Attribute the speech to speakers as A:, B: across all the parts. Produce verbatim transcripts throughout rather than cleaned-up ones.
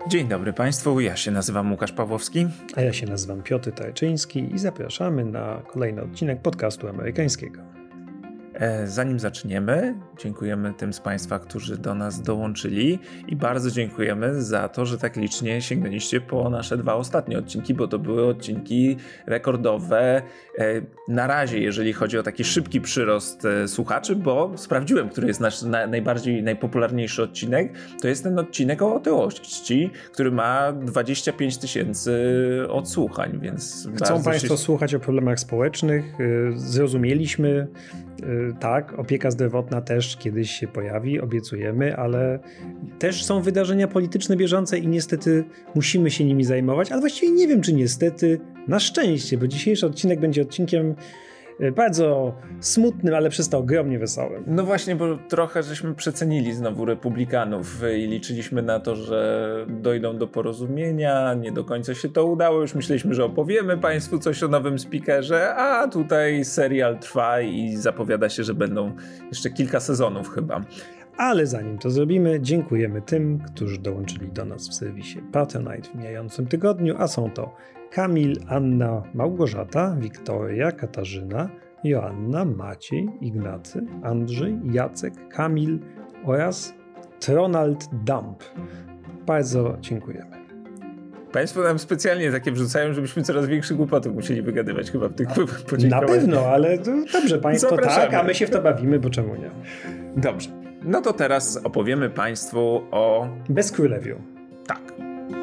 A: Dzień dobry Państwu, ja się nazywam Łukasz Pawłowski.
B: A ja się nazywam Piotr Tajczyński i zapraszamy na kolejny odcinek podcastu amerykańskiego.
A: Zanim zaczniemy, dziękujemy tym z Państwa, którzy do nas dołączyli i bardzo dziękujemy za to, że tak licznie sięgnęliście po nasze dwa ostatnie odcinki, bo to były odcinki rekordowe na razie, jeżeli chodzi o taki szybki przyrost słuchaczy, bo sprawdziłem, który jest nasz najbardziej, najpopularniejszy odcinek. To jest ten odcinek o otyłości, który ma dwadzieścia pięć tysięcy odsłuchań, więc...
B: Chcą Państwo
A: się...
B: słuchać o problemach społecznych, zrozumieliśmy. Tak, opieka zdrowotna też kiedyś się pojawi, obiecujemy, ale też są wydarzenia polityczne bieżące i niestety musimy się nimi zajmować, ale właściwie nie wiem, czy niestety, na szczęście, bo dzisiejszy odcinek będzie odcinkiem bardzo smutnym, ale przez to ogromnie wesołym.
A: No właśnie, bo trochę żeśmy przecenili znowu republikanów i liczyliśmy na to, że dojdą do porozumienia, nie do końca się to udało, już myśleliśmy, że opowiemy Państwu coś o nowym speakerze, a tutaj serial trwa i zapowiada się, że będą jeszcze kilka sezonów chyba.
B: Ale zanim to zrobimy, dziękujemy tym, którzy dołączyli do nas w serwisie Patronite w mijającym tygodniu, a są to Kamil, Anna, Małgorzata, Wiktoria, Katarzyna, Joanna, Maciej, Ignacy, Andrzej, Jacek, Kamil oraz Tronald Dump. Bardzo dziękujemy.
A: Państwo nam specjalnie takie wrzucają, żebyśmy coraz większych głupotów musieli wygadywać chyba w tych
B: podziękowaniach. Na pewno, ale to dobrze, Państwo
A: Zapraszamy.
B: Tak, a my się w to bawimy, bo czemu nie?
A: Dobrze. No to teraz opowiemy Państwu o...
B: Bez królewiu.
A: Tak.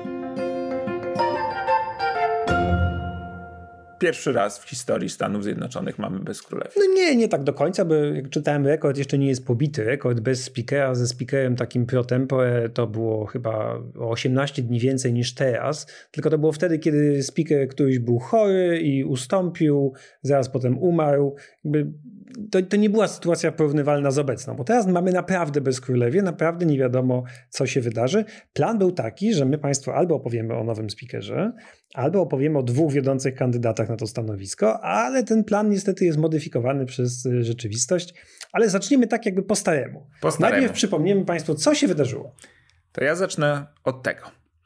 A: Pierwszy raz w historii Stanów Zjednoczonych mamy bez królewi.
B: No nie, nie tak do końca, bo jak czytałem, rekord jeszcze nie jest pobity. Rekord bez speakera, ze speakerem takim pro tempore to było chyba o osiemnaście dni więcej niż teraz. Tylko to było wtedy, kiedy speaker któryś był chory i ustąpił, zaraz potem umarł. Jakby to, to nie była sytuacja porównywalna z obecną, bo teraz mamy naprawdę bez królewie, naprawdę nie wiadomo, co się wydarzy. Plan był taki, że my Państwu albo opowiemy o nowym speakerze, albo opowiemy o dwóch wiodących kandydatach na to stanowisko, ale ten plan niestety jest modyfikowany przez rzeczywistość. Ale zacznijmy tak jakby po staremu.
A: Po staremu.
B: Najpierw przypomniemy Państwu, co się wydarzyło.
A: To ja zacznę od tego.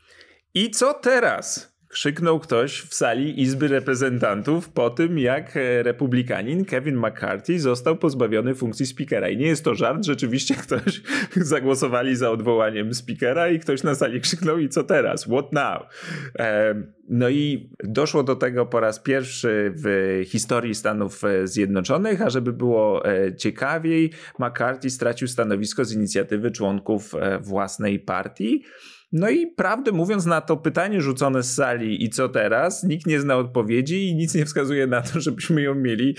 A: I co teraz? Krzyknął ktoś w sali Izby Reprezentantów po tym, jak republikanin Kevin McCarthy został pozbawiony funkcji speakera. I nie jest to żart, rzeczywiście ktoś zagłosowali za odwołaniem speakera i ktoś na sali krzyknął: i co teraz? What now? No i doszło do tego po raz pierwszy w historii Stanów Zjednoczonych, a żeby było ciekawiej, McCarthy stracił stanowisko z inicjatywy członków własnej partii. No i prawdę mówiąc, na to pytanie rzucone z sali i co teraz, nikt nie zna odpowiedzi i nic nie wskazuje na to, żebyśmy ją mieli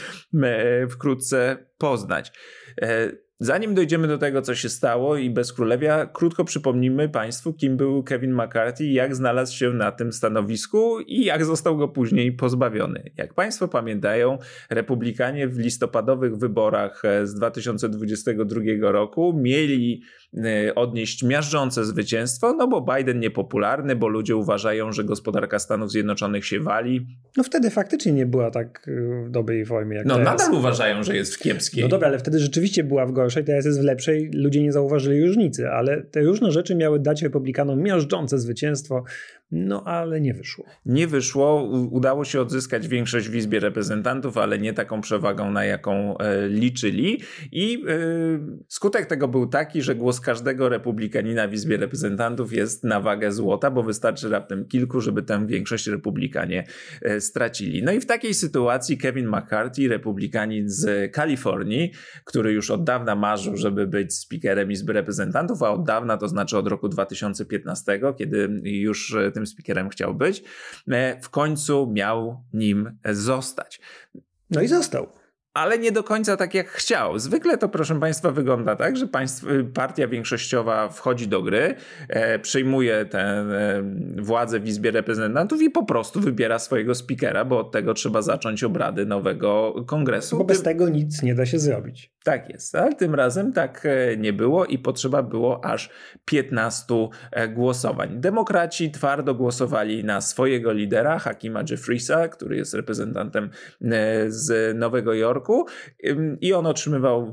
A: wkrótce poznać. Zanim dojdziemy do tego, co się stało i bez królewia, krótko przypomnimy Państwu, kim był Kevin McCarthy, jak znalazł się na tym stanowisku i jak został go później pozbawiony. Jak Państwo pamiętają, republikanie w listopadowych wyborach z dwa tysiące dwudziestego drugiego roku mieli odnieść miażdżące zwycięstwo, no bo Biden niepopularny, bo ludzie uważają, że gospodarka Stanów Zjednoczonych się wali.
B: No wtedy faktycznie nie była tak w dobrej formie jak
A: no,
B: teraz.
A: No nadal uważają, że jest w kiepskiej.
B: No dobra, ale wtedy rzeczywiście była w gorszej, teraz jest w lepszej. Ludzie nie zauważyli różnicy, ale te różne rzeczy miały dać republikanom miażdżące zwycięstwo, no ale nie wyszło.
A: Nie wyszło, udało się odzyskać większość w Izbie Reprezentantów, ale nie taką przewagą, na jaką e, liczyli i e, skutek tego był taki, że głos każdego republikanina w Izbie Reprezentantów jest na wagę złota, bo wystarczy raptem kilku, żeby tę większość republikanie e, stracili. No i w takiej sytuacji Kevin McCarthy, republikanin z Kalifornii, który już od dawna marzył, żeby być speakerem Izby Reprezentantów, a od dawna, to znaczy od roku dwa tysiące piętnastego, kiedy już tym speakerem chciał być, w końcu miał nim zostać.
B: No i został.
A: Ale nie do końca tak jak chciał. Zwykle to, proszę Państwa, wygląda tak, że państw, partia większościowa wchodzi do gry, e, przejmuje tę e, władzę w Izbie Reprezentantów i po prostu wybiera swojego speakera, bo od tego trzeba zacząć obrady nowego kongresu.
B: Bo bez Ty... tego nic nie da się zrobić.
A: Tak jest, ale tym razem tak nie było i potrzeba było aż piętnastu głosowań. Demokraci twardo głosowali na swojego lidera, Hakima Jeffriesa, który jest reprezentantem z Nowego Jorku i on otrzymywał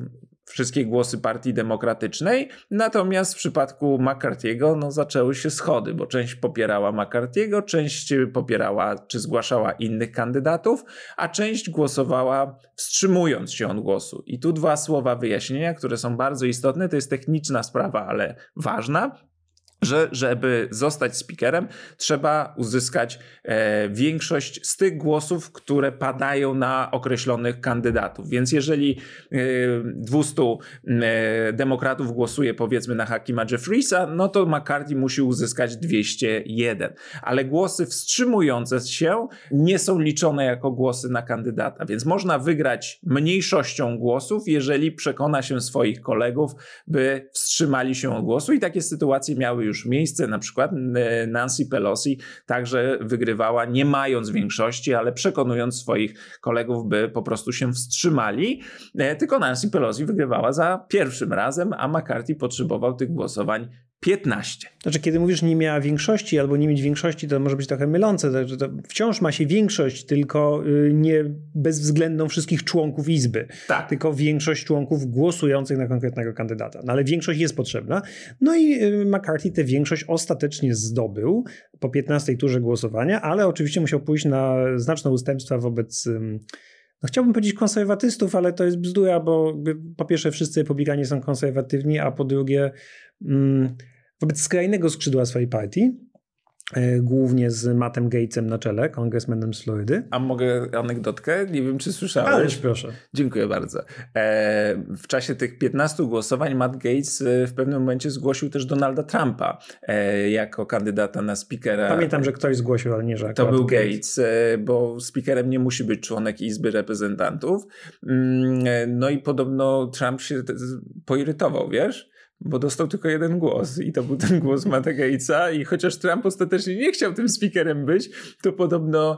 A: wszystkie głosy Partii Demokratycznej, natomiast w przypadku McCarthy'ego no, zaczęły się schody, bo część popierała McCarthy'ego, część popierała czy zgłaszała innych kandydatów, a część głosowała wstrzymując się od głosu. I tu dwa słowa wyjaśnienia, które są bardzo istotne, to jest techniczna sprawa, ale ważna. Że żeby zostać speakerem, trzeba uzyskać e, większość z tych głosów, które padają na określonych kandydatów. Więc jeżeli e, dwieście e, demokratów głosuje powiedzmy na Hakima Jeffriesa, no to McCarthy musi uzyskać dwieście jeden. Ale głosy wstrzymujące się nie są liczone jako głosy na kandydata. Więc można wygrać mniejszością głosów, jeżeli przekona się swoich kolegów, by wstrzymali się od głosu. I takie sytuacje miały już miejsce, na przykład Nancy Pelosi także wygrywała nie mając większości, ale przekonując swoich kolegów, by po prostu się wstrzymali, tylko Nancy Pelosi wygrywała za pierwszym razem, a McCarthy potrzebował tych głosowań piętnaście.
B: Znaczy, kiedy mówisz nie miała większości albo nie mieć większości, to może być trochę mylące. To, to wciąż ma się większość, tylko nie bezwzględną wszystkich członków Izby.
A: Tak.
B: Tylko większość członków głosujących na konkretnego kandydata. No ale większość jest potrzebna. No i McCarthy tę większość ostatecznie zdobył po piętnastej turze głosowania, ale oczywiście musiał pójść na znaczne ustępstwa wobec... No chciałbym powiedzieć konserwatystów, ale to jest bzdura, bo po pierwsze wszyscy republikanie są konserwatywni, a po drugie mm, wobec skrajnego skrzydła swojej partii, e, głównie z Mattem Gatesem na czele, kongresmenem z Florydy.
A: A mogę anegdotkę? Nie wiem, czy słyszałeś.
B: Ależ proszę.
A: Dziękuję bardzo. E, w czasie tych piętnastu głosowań Matt Gaetz w pewnym momencie zgłosił też Donalda Trumpa e, jako kandydata na speakera.
B: Pamiętam, że ktoś zgłosił, ale nie, że
A: To był Gaetz, e, bo speakerem nie musi być członek Izby Reprezentantów. Mm, no i podobno Trump się poirytował, wiesz? Bo dostał tylko jeden głos i to był ten głos Matta Gaetza i chociaż Trump ostatecznie nie chciał tym speakerem być, to podobno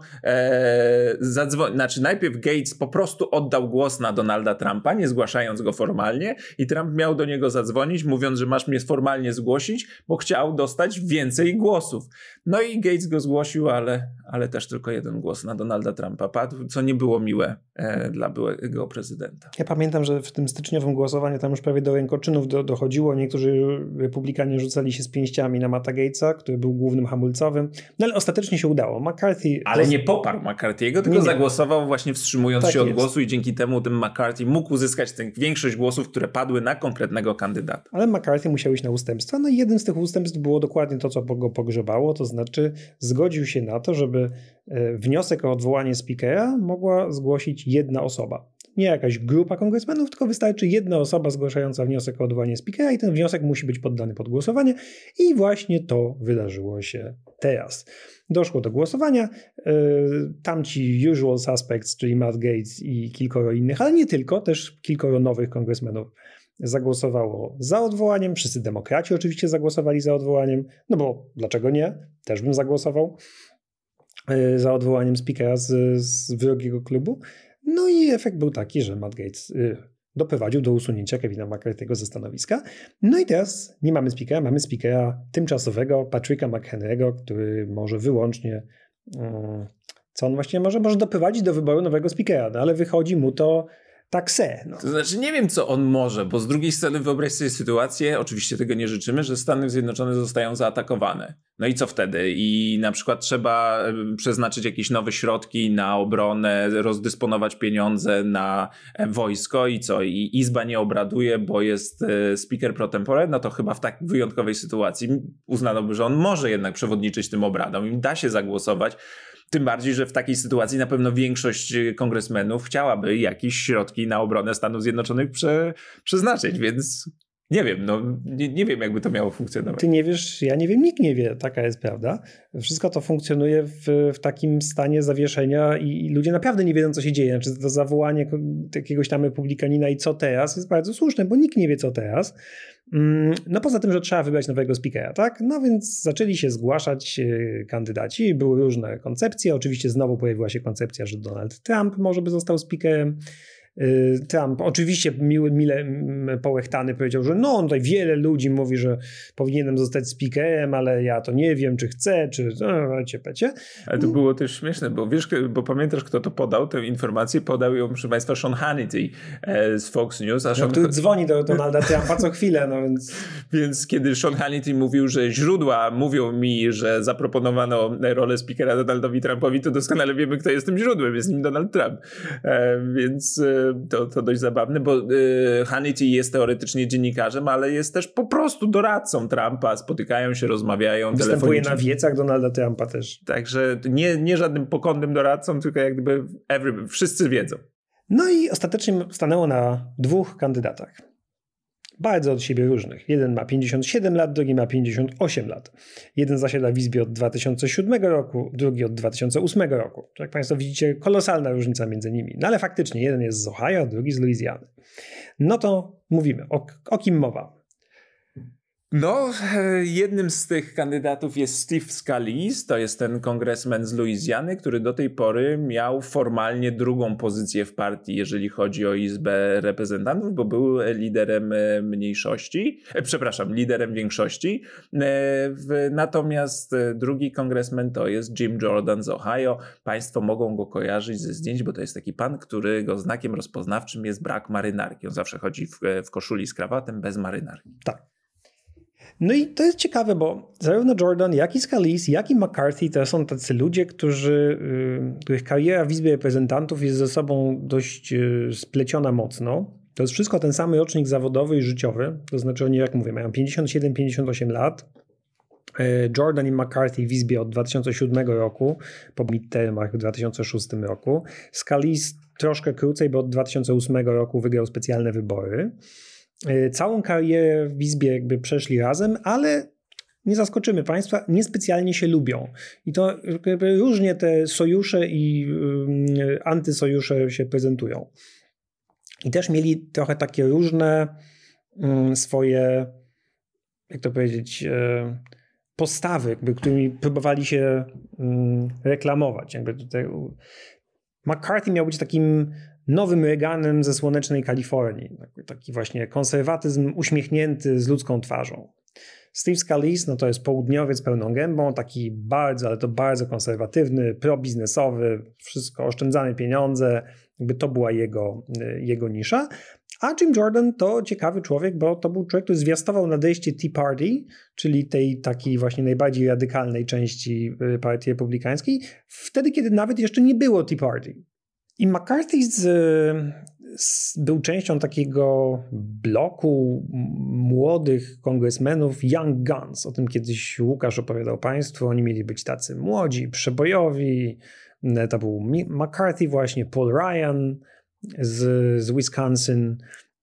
A: e, zadzwonił, znaczy najpierw Gaetz po prostu oddał głos na Donalda Trumpa, nie zgłaszając go formalnie i Trump miał do niego zadzwonić, mówiąc, że masz mnie formalnie zgłosić, bo chciał dostać więcej głosów. No i Gaetz go zgłosił, ale, ale też tylko jeden głos na Donalda Trumpa padł, co nie było miłe e, dla byłego prezydenta.
B: Ja pamiętam, że w tym styczniowym głosowaniu tam już prawie do rękoczynów do, dochodziło. Niektórzy republikanie rzucali się z pięściami na Matta Gatesa, który był głównym hamulcowym, no ale ostatecznie się udało. McCarthy...
A: Ale nie poparł McCarthy'ego, tylko nie, zagłosował właśnie wstrzymując tak się od jest. głosu i dzięki temu ten McCarthy mógł uzyskać tę większość głosów, które padły na konkretnego kandydata.
B: Ale McCarthy musiał iść na ustępstwa, no i jednym z tych ustępstw było dokładnie to, co go pogrzebało, to znaczy zgodził się na to, żeby wniosek o odwołanie speakera mogła zgłosić jedna osoba. Nie jakaś grupa kongresmenów, tylko wystarczy jedna osoba zgłaszająca wniosek o odwołanie speakera i ten wniosek musi być poddany pod głosowanie i właśnie to wydarzyło się teraz. Doszło do głosowania, tamci usual suspects, czyli Matt Gaetz i kilkoro innych, ale nie tylko, też kilkoro nowych kongresmenów zagłosowało za odwołaniem, wszyscy demokraci oczywiście zagłosowali za odwołaniem, no bo dlaczego nie? Też bym zagłosował za odwołaniem speakera z, z wrogiego klubu. No i efekt był taki, że Matt Gaetz y, doprowadził do usunięcia Kevina McCarthy'ego ze stanowiska. No i teraz nie mamy speakera, mamy speakera tymczasowego Patricka McHenry'ego, który może wyłącznie, y, co on właściwie może? Może doprowadzić do wyboru nowego speakera, no ale wychodzi mu to tak se. No.
A: To znaczy nie wiem, co on może, bo z drugiej strony wyobraź sobie sytuację, oczywiście tego nie życzymy, że Stany Zjednoczone zostają zaatakowane. No i co wtedy? I na przykład trzeba przeznaczyć jakieś nowe środki na obronę, rozdysponować pieniądze na wojsko i co? I Izba nie obraduje, bo jest speaker pro tempore, no to chyba w tak wyjątkowej sytuacji uznano by, że on może jednak przewodniczyć tym obradom i da się zagłosować. Tym bardziej, że w takiej sytuacji na pewno większość kongresmenów chciałaby jakieś środki na obronę Stanów Zjednoczonych prze, przeznaczyć, więc nie wiem, no nie, nie wiem, jakby to miało funkcjonować.
B: Ty nie wiesz, ja nie wiem, nikt nie wie, taka jest prawda. Wszystko to funkcjonuje w, w takim stanie zawieszenia i, i ludzie naprawdę nie wiedzą, co się dzieje. Znaczy to zawołanie jakiegoś tam republikanina i co teraz jest bardzo słuszne, bo nikt nie wie, co teraz. No poza tym, że trzeba wybrać nowego speakera, tak? No więc zaczęli się zgłaszać kandydaci, były różne koncepcje. Oczywiście znowu pojawiła się koncepcja, że Donald Trump może by został speakerem. Trump oczywiście mile, mile połechtany powiedział, że no tutaj wiele ludzi mówi, że powinienem zostać speakerem, ale ja to nie wiem, czy chcę, czy no, wiecie, pecie.
A: Ale to było też śmieszne, bo wiesz, bo pamiętasz, kto to podał tę informację? Podał ją, proszę Państwa, Sean Hannity z Fox News. A
B: no,
A: Sean...
B: który dzwoni do Donalda Trumpa co chwilę, no więc...
A: Więc kiedy Sean Hannity mówił, że źródła mówią mi, że zaproponowano rolę speakera Donaldowi Trumpowi, to doskonale wiemy, kto jest tym źródłem, jest nim Donald Trump. E, więc e, to, to dość zabawne, bo e, Hannity jest teoretycznie dziennikarzem, ale jest też po prostu doradcą Trumpa. Spotykają się, rozmawiają.
B: Występuje na wiecach Donalda Trumpa też.
A: Także nie, nie żadnym pokątnym doradcą, tylko jak gdyby every, wszyscy wiedzą.
B: No i ostatecznie stanęło na dwóch kandydatach. Bardzo od siebie różnych. Jeden ma pięćdziesiąt siedem lat, drugi ma pięćdziesiąt osiem lat. Jeden zasiada w Izbie od dwa tysiące siódmego roku, drugi od dwa tysiące ósmego roku. Jak Państwo widzicie, kolosalna różnica między nimi. No ale faktycznie, jeden jest z Ohio, drugi z Luizjany. No to mówimy, o, o kim mowa?
A: No, jednym z tych kandydatów jest Steve Scalise, to jest ten kongresmen z Luizjany, który do tej pory miał formalnie drugą pozycję w partii, jeżeli chodzi o Izbę Reprezentantów, bo był liderem mniejszości, przepraszam, liderem większości. Natomiast drugi kongresmen to jest Jim Jordan z Ohio. Państwo mogą go kojarzyć ze zdjęć, bo to jest taki pan, którego znakiem rozpoznawczym jest brak marynarki. On zawsze chodzi w, w koszuli z krawatem bez marynarki.
B: Tak. No i to jest ciekawe, bo zarówno Jordan, jak i Scalise, jak i McCarthy to są tacy ludzie, którzy, których kariera w Izbie Reprezentantów jest ze sobą dość spleciona mocno. To jest wszystko ten sam rocznik zawodowy i życiowy. To znaczy oni, jak mówię, mają pięćdziesiąt siedem pięćdziesiąt osiem lat. Jordan i McCarthy w Izbie od dwa tysiące siódmego roku, po midtermach w dwa tysiące szóstym roku. Scalise troszkę krócej, bo od dwa tysiące ósmego roku wygrał specjalne wybory. Całą karierę w Izbie jakby przeszli razem, ale nie zaskoczymy Państwa, niespecjalnie się lubią. I to jakby różnie te sojusze i y, antysojusze się prezentują. I też mieli trochę takie różne y, swoje, jak to powiedzieć, y, postawy, jakby, którymi próbowali się y, reklamować. Jakby tutaj McCarthy miał być takim nowym Reaganem ze słonecznej Kalifornii. Taki właśnie konserwatyzm uśmiechnięty z ludzką twarzą. Steve Scalise, no to jest południowiec pełną gębą, taki bardzo, ale to bardzo konserwatywny, probiznesowy, wszystko, oszczędzane pieniądze, jakby to była jego, jego nisza. A Jim Jordan to ciekawy człowiek, bo to był człowiek, który zwiastował nadejście Tea Party, czyli tej takiej właśnie najbardziej radykalnej części partii republikańskiej, wtedy, kiedy nawet jeszcze nie było Tea Party. I McCarthy z, z, był częścią takiego bloku młodych kongresmenów Young Guns. O tym kiedyś Łukasz opowiadał Państwu. Oni mieli być tacy młodzi, przebojowi. To był McCarthy właśnie, Paul Ryan z, z Wisconsin.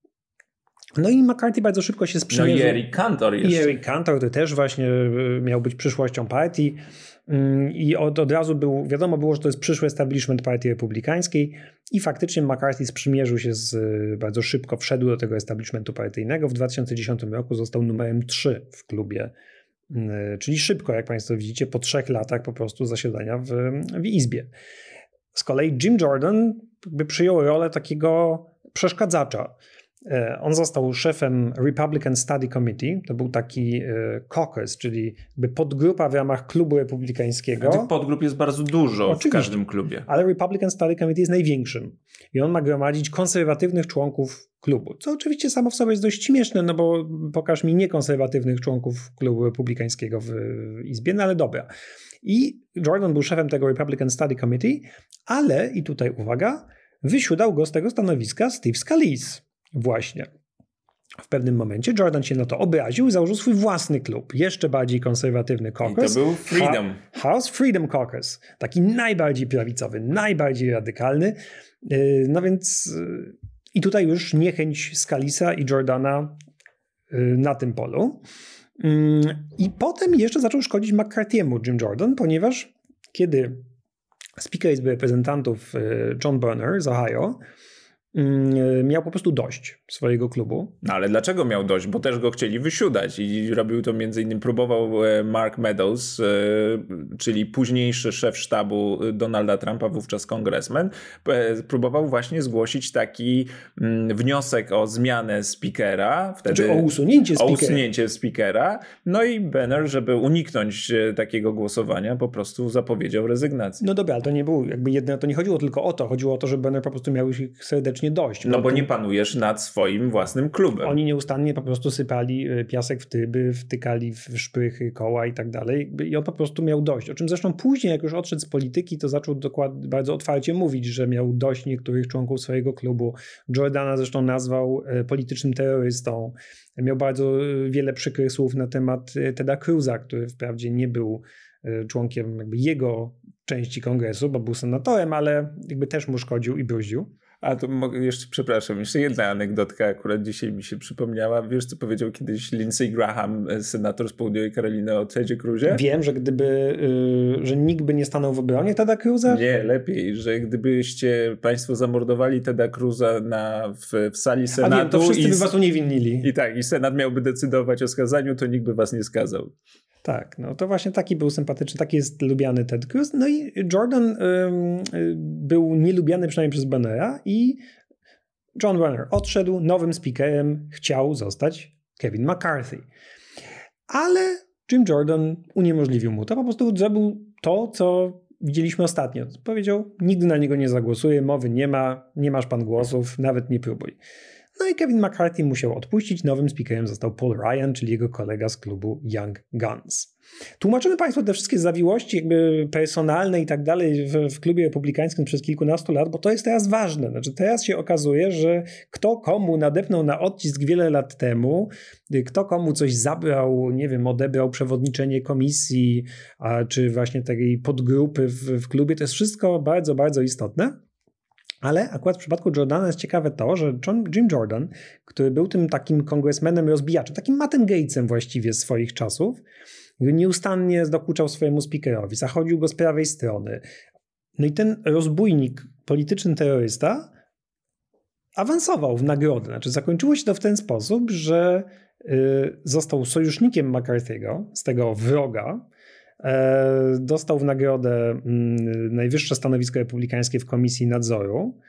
B: No i McCarthy bardzo szybko się sprzymierzył.
A: No i Eric Cantor jeszcze.
B: I Eric Cantor, który też właśnie miał być przyszłością partii. I od, od razu był, wiadomo było, że to jest przyszły establishment partii republikańskiej i faktycznie McCarthy sprzymierzył się z, bardzo szybko, wszedł do tego establishmentu partyjnego. W dwa tysiące dziesiątym roku został numerem trzy w klubie, czyli szybko, jak Państwo widzicie, po trzech latach po prostu zasiadania w, w Izbie. Z kolei Jim Jordan jakby przyjął rolę takiego przeszkadzacza. On został szefem Republican Study Committee. To był taki caucus, czyli jakby podgrupa w ramach klubu republikańskiego.
A: A tych podgrup jest bardzo dużo Oczywiście, w każdym klubie.
B: Ale Republican Study Committee jest największym. I on ma gromadzić konserwatywnych członków klubu. Co oczywiście samo w sobie jest dość śmieszne, no bo pokaż mi niekonserwatywnych członków klubu republikańskiego w Izbie, no ale dobra. I Jordan był szefem tego Republican Study Committee, ale, i tutaj uwaga, wysiudał go z tego stanowiska Steve Scalise. Właśnie. W pewnym momencie Jordan się na to obraził i założył swój własny klub, jeszcze bardziej konserwatywny caucus.
A: I to był Freedom.
B: House Freedom Caucus. Taki najbardziej prawicowy, najbardziej radykalny. No więc i tutaj już niechęć Scalisa i Jordana na tym polu. I potem jeszcze zaczął szkodzić McCarthy'emu Jim Jordan, ponieważ kiedy Speaker Izby Reprezentantów John Boehner z Ohio miał po prostu dość swojego klubu.
A: No ale dlaczego miał dość? Bo też go chcieli wysiudać i robił to między innymi, próbował Mark Meadows, czyli późniejszy szef sztabu Donalda Trumpa, wówczas kongresmen, próbował właśnie zgłosić taki wniosek o zmianę speakera. Wtedy
B: znaczy o usunięcie speakera.
A: O usunięcie speakera. No i Boehner, żeby uniknąć takiego głosowania, po prostu zapowiedział rezygnację.
B: No dobra, ale to nie było jakby jedno, to nie chodziło tylko o to. Chodziło o to, że Boehner po prostu miał ich serdecznie dość.
A: No bo nie panujesz nad swoim własnym klubem.
B: Oni nieustannie po prostu sypali piasek w tyby, wtykali w szprychy, koła i tak dalej. I on po prostu miał dość. O czym zresztą później, jak już odszedł z polityki, to zaczął dokładnie, bardzo otwarcie mówić, że miał dość niektórych członków swojego klubu. Jordana zresztą nazwał politycznym terrorystą. Miał bardzo wiele przykrych słów na temat Teda Cruz'a, który wprawdzie nie był członkiem jakby jego części kongresu, bo był senatorem, ale jakby też mu szkodził i bruździł.
A: A to mogę jeszcze, przepraszam, jeszcze jedna anegdotka akurat dzisiaj mi się przypomniała. Wiesz, co powiedział kiedyś Lindsey Graham, senator z Południowej Karoliny, o Tedzie Cruzie?
B: Wiem, że gdyby, yy, że nikt by nie stanął w obronie Teda Cruz'a?
A: Nie, lepiej, że gdybyście państwo zamordowali Teda Cruz'a na, w, w sali Senatu...
B: A wiem, to wszyscy
A: i,
B: by was uniewinnili.
A: I tak, i Senat miałby decydować o skazaniu, to nikt by was nie skazał.
B: Tak, no to właśnie taki był sympatyczny, taki jest lubiany Ted Cruz. No i Jordan ym, y, był nielubiany przynajmniej przez Boehnera i John Boehner odszedł, nowym speakerem chciał zostać Kevin McCarthy. Ale Jim Jordan uniemożliwił mu to, po prostu zrobił to, co widzieliśmy ostatnio. Powiedział, nigdy na niego nie zagłosuję, mowy nie ma, nie masz pan głosów, nawet nie próbuj. No i Kevin McCarthy musiał odpuścić. Nowym speakerem został Paul Ryan, czyli jego kolega z klubu Young Guns. Tłumaczymy Państwu te wszystkie zawiłości jakby personalne i tak dalej w, w klubie republikańskim przez kilkunastu lat, bo to jest teraz ważne. Znaczy teraz się okazuje, że kto komu nadepnął na odcisk wiele lat temu, kto komu coś zabrał, nie wiem, odebrał przewodniczenie komisji, a, czy właśnie takiej podgrupy w, w klubie, to jest wszystko bardzo, bardzo istotne. Ale akurat w przypadku Jordana jest ciekawe to, że John, Jim Jordan, który był tym takim kongresmenem rozbijaczem, takim Mattem Gatesem właściwie swoich czasów, nieustannie dokuczał swojemu speakerowi, zachodził go z prawej strony. No i ten rozbójnik, polityczny terrorysta awansował w nagrodę. Znaczy zakończyło się to w ten sposób, że y, został sojusznikiem McCarthy'ego, z tego wroga, dostał w nagrodę najwyższe stanowisko republikańskie w Komisji Nadzoru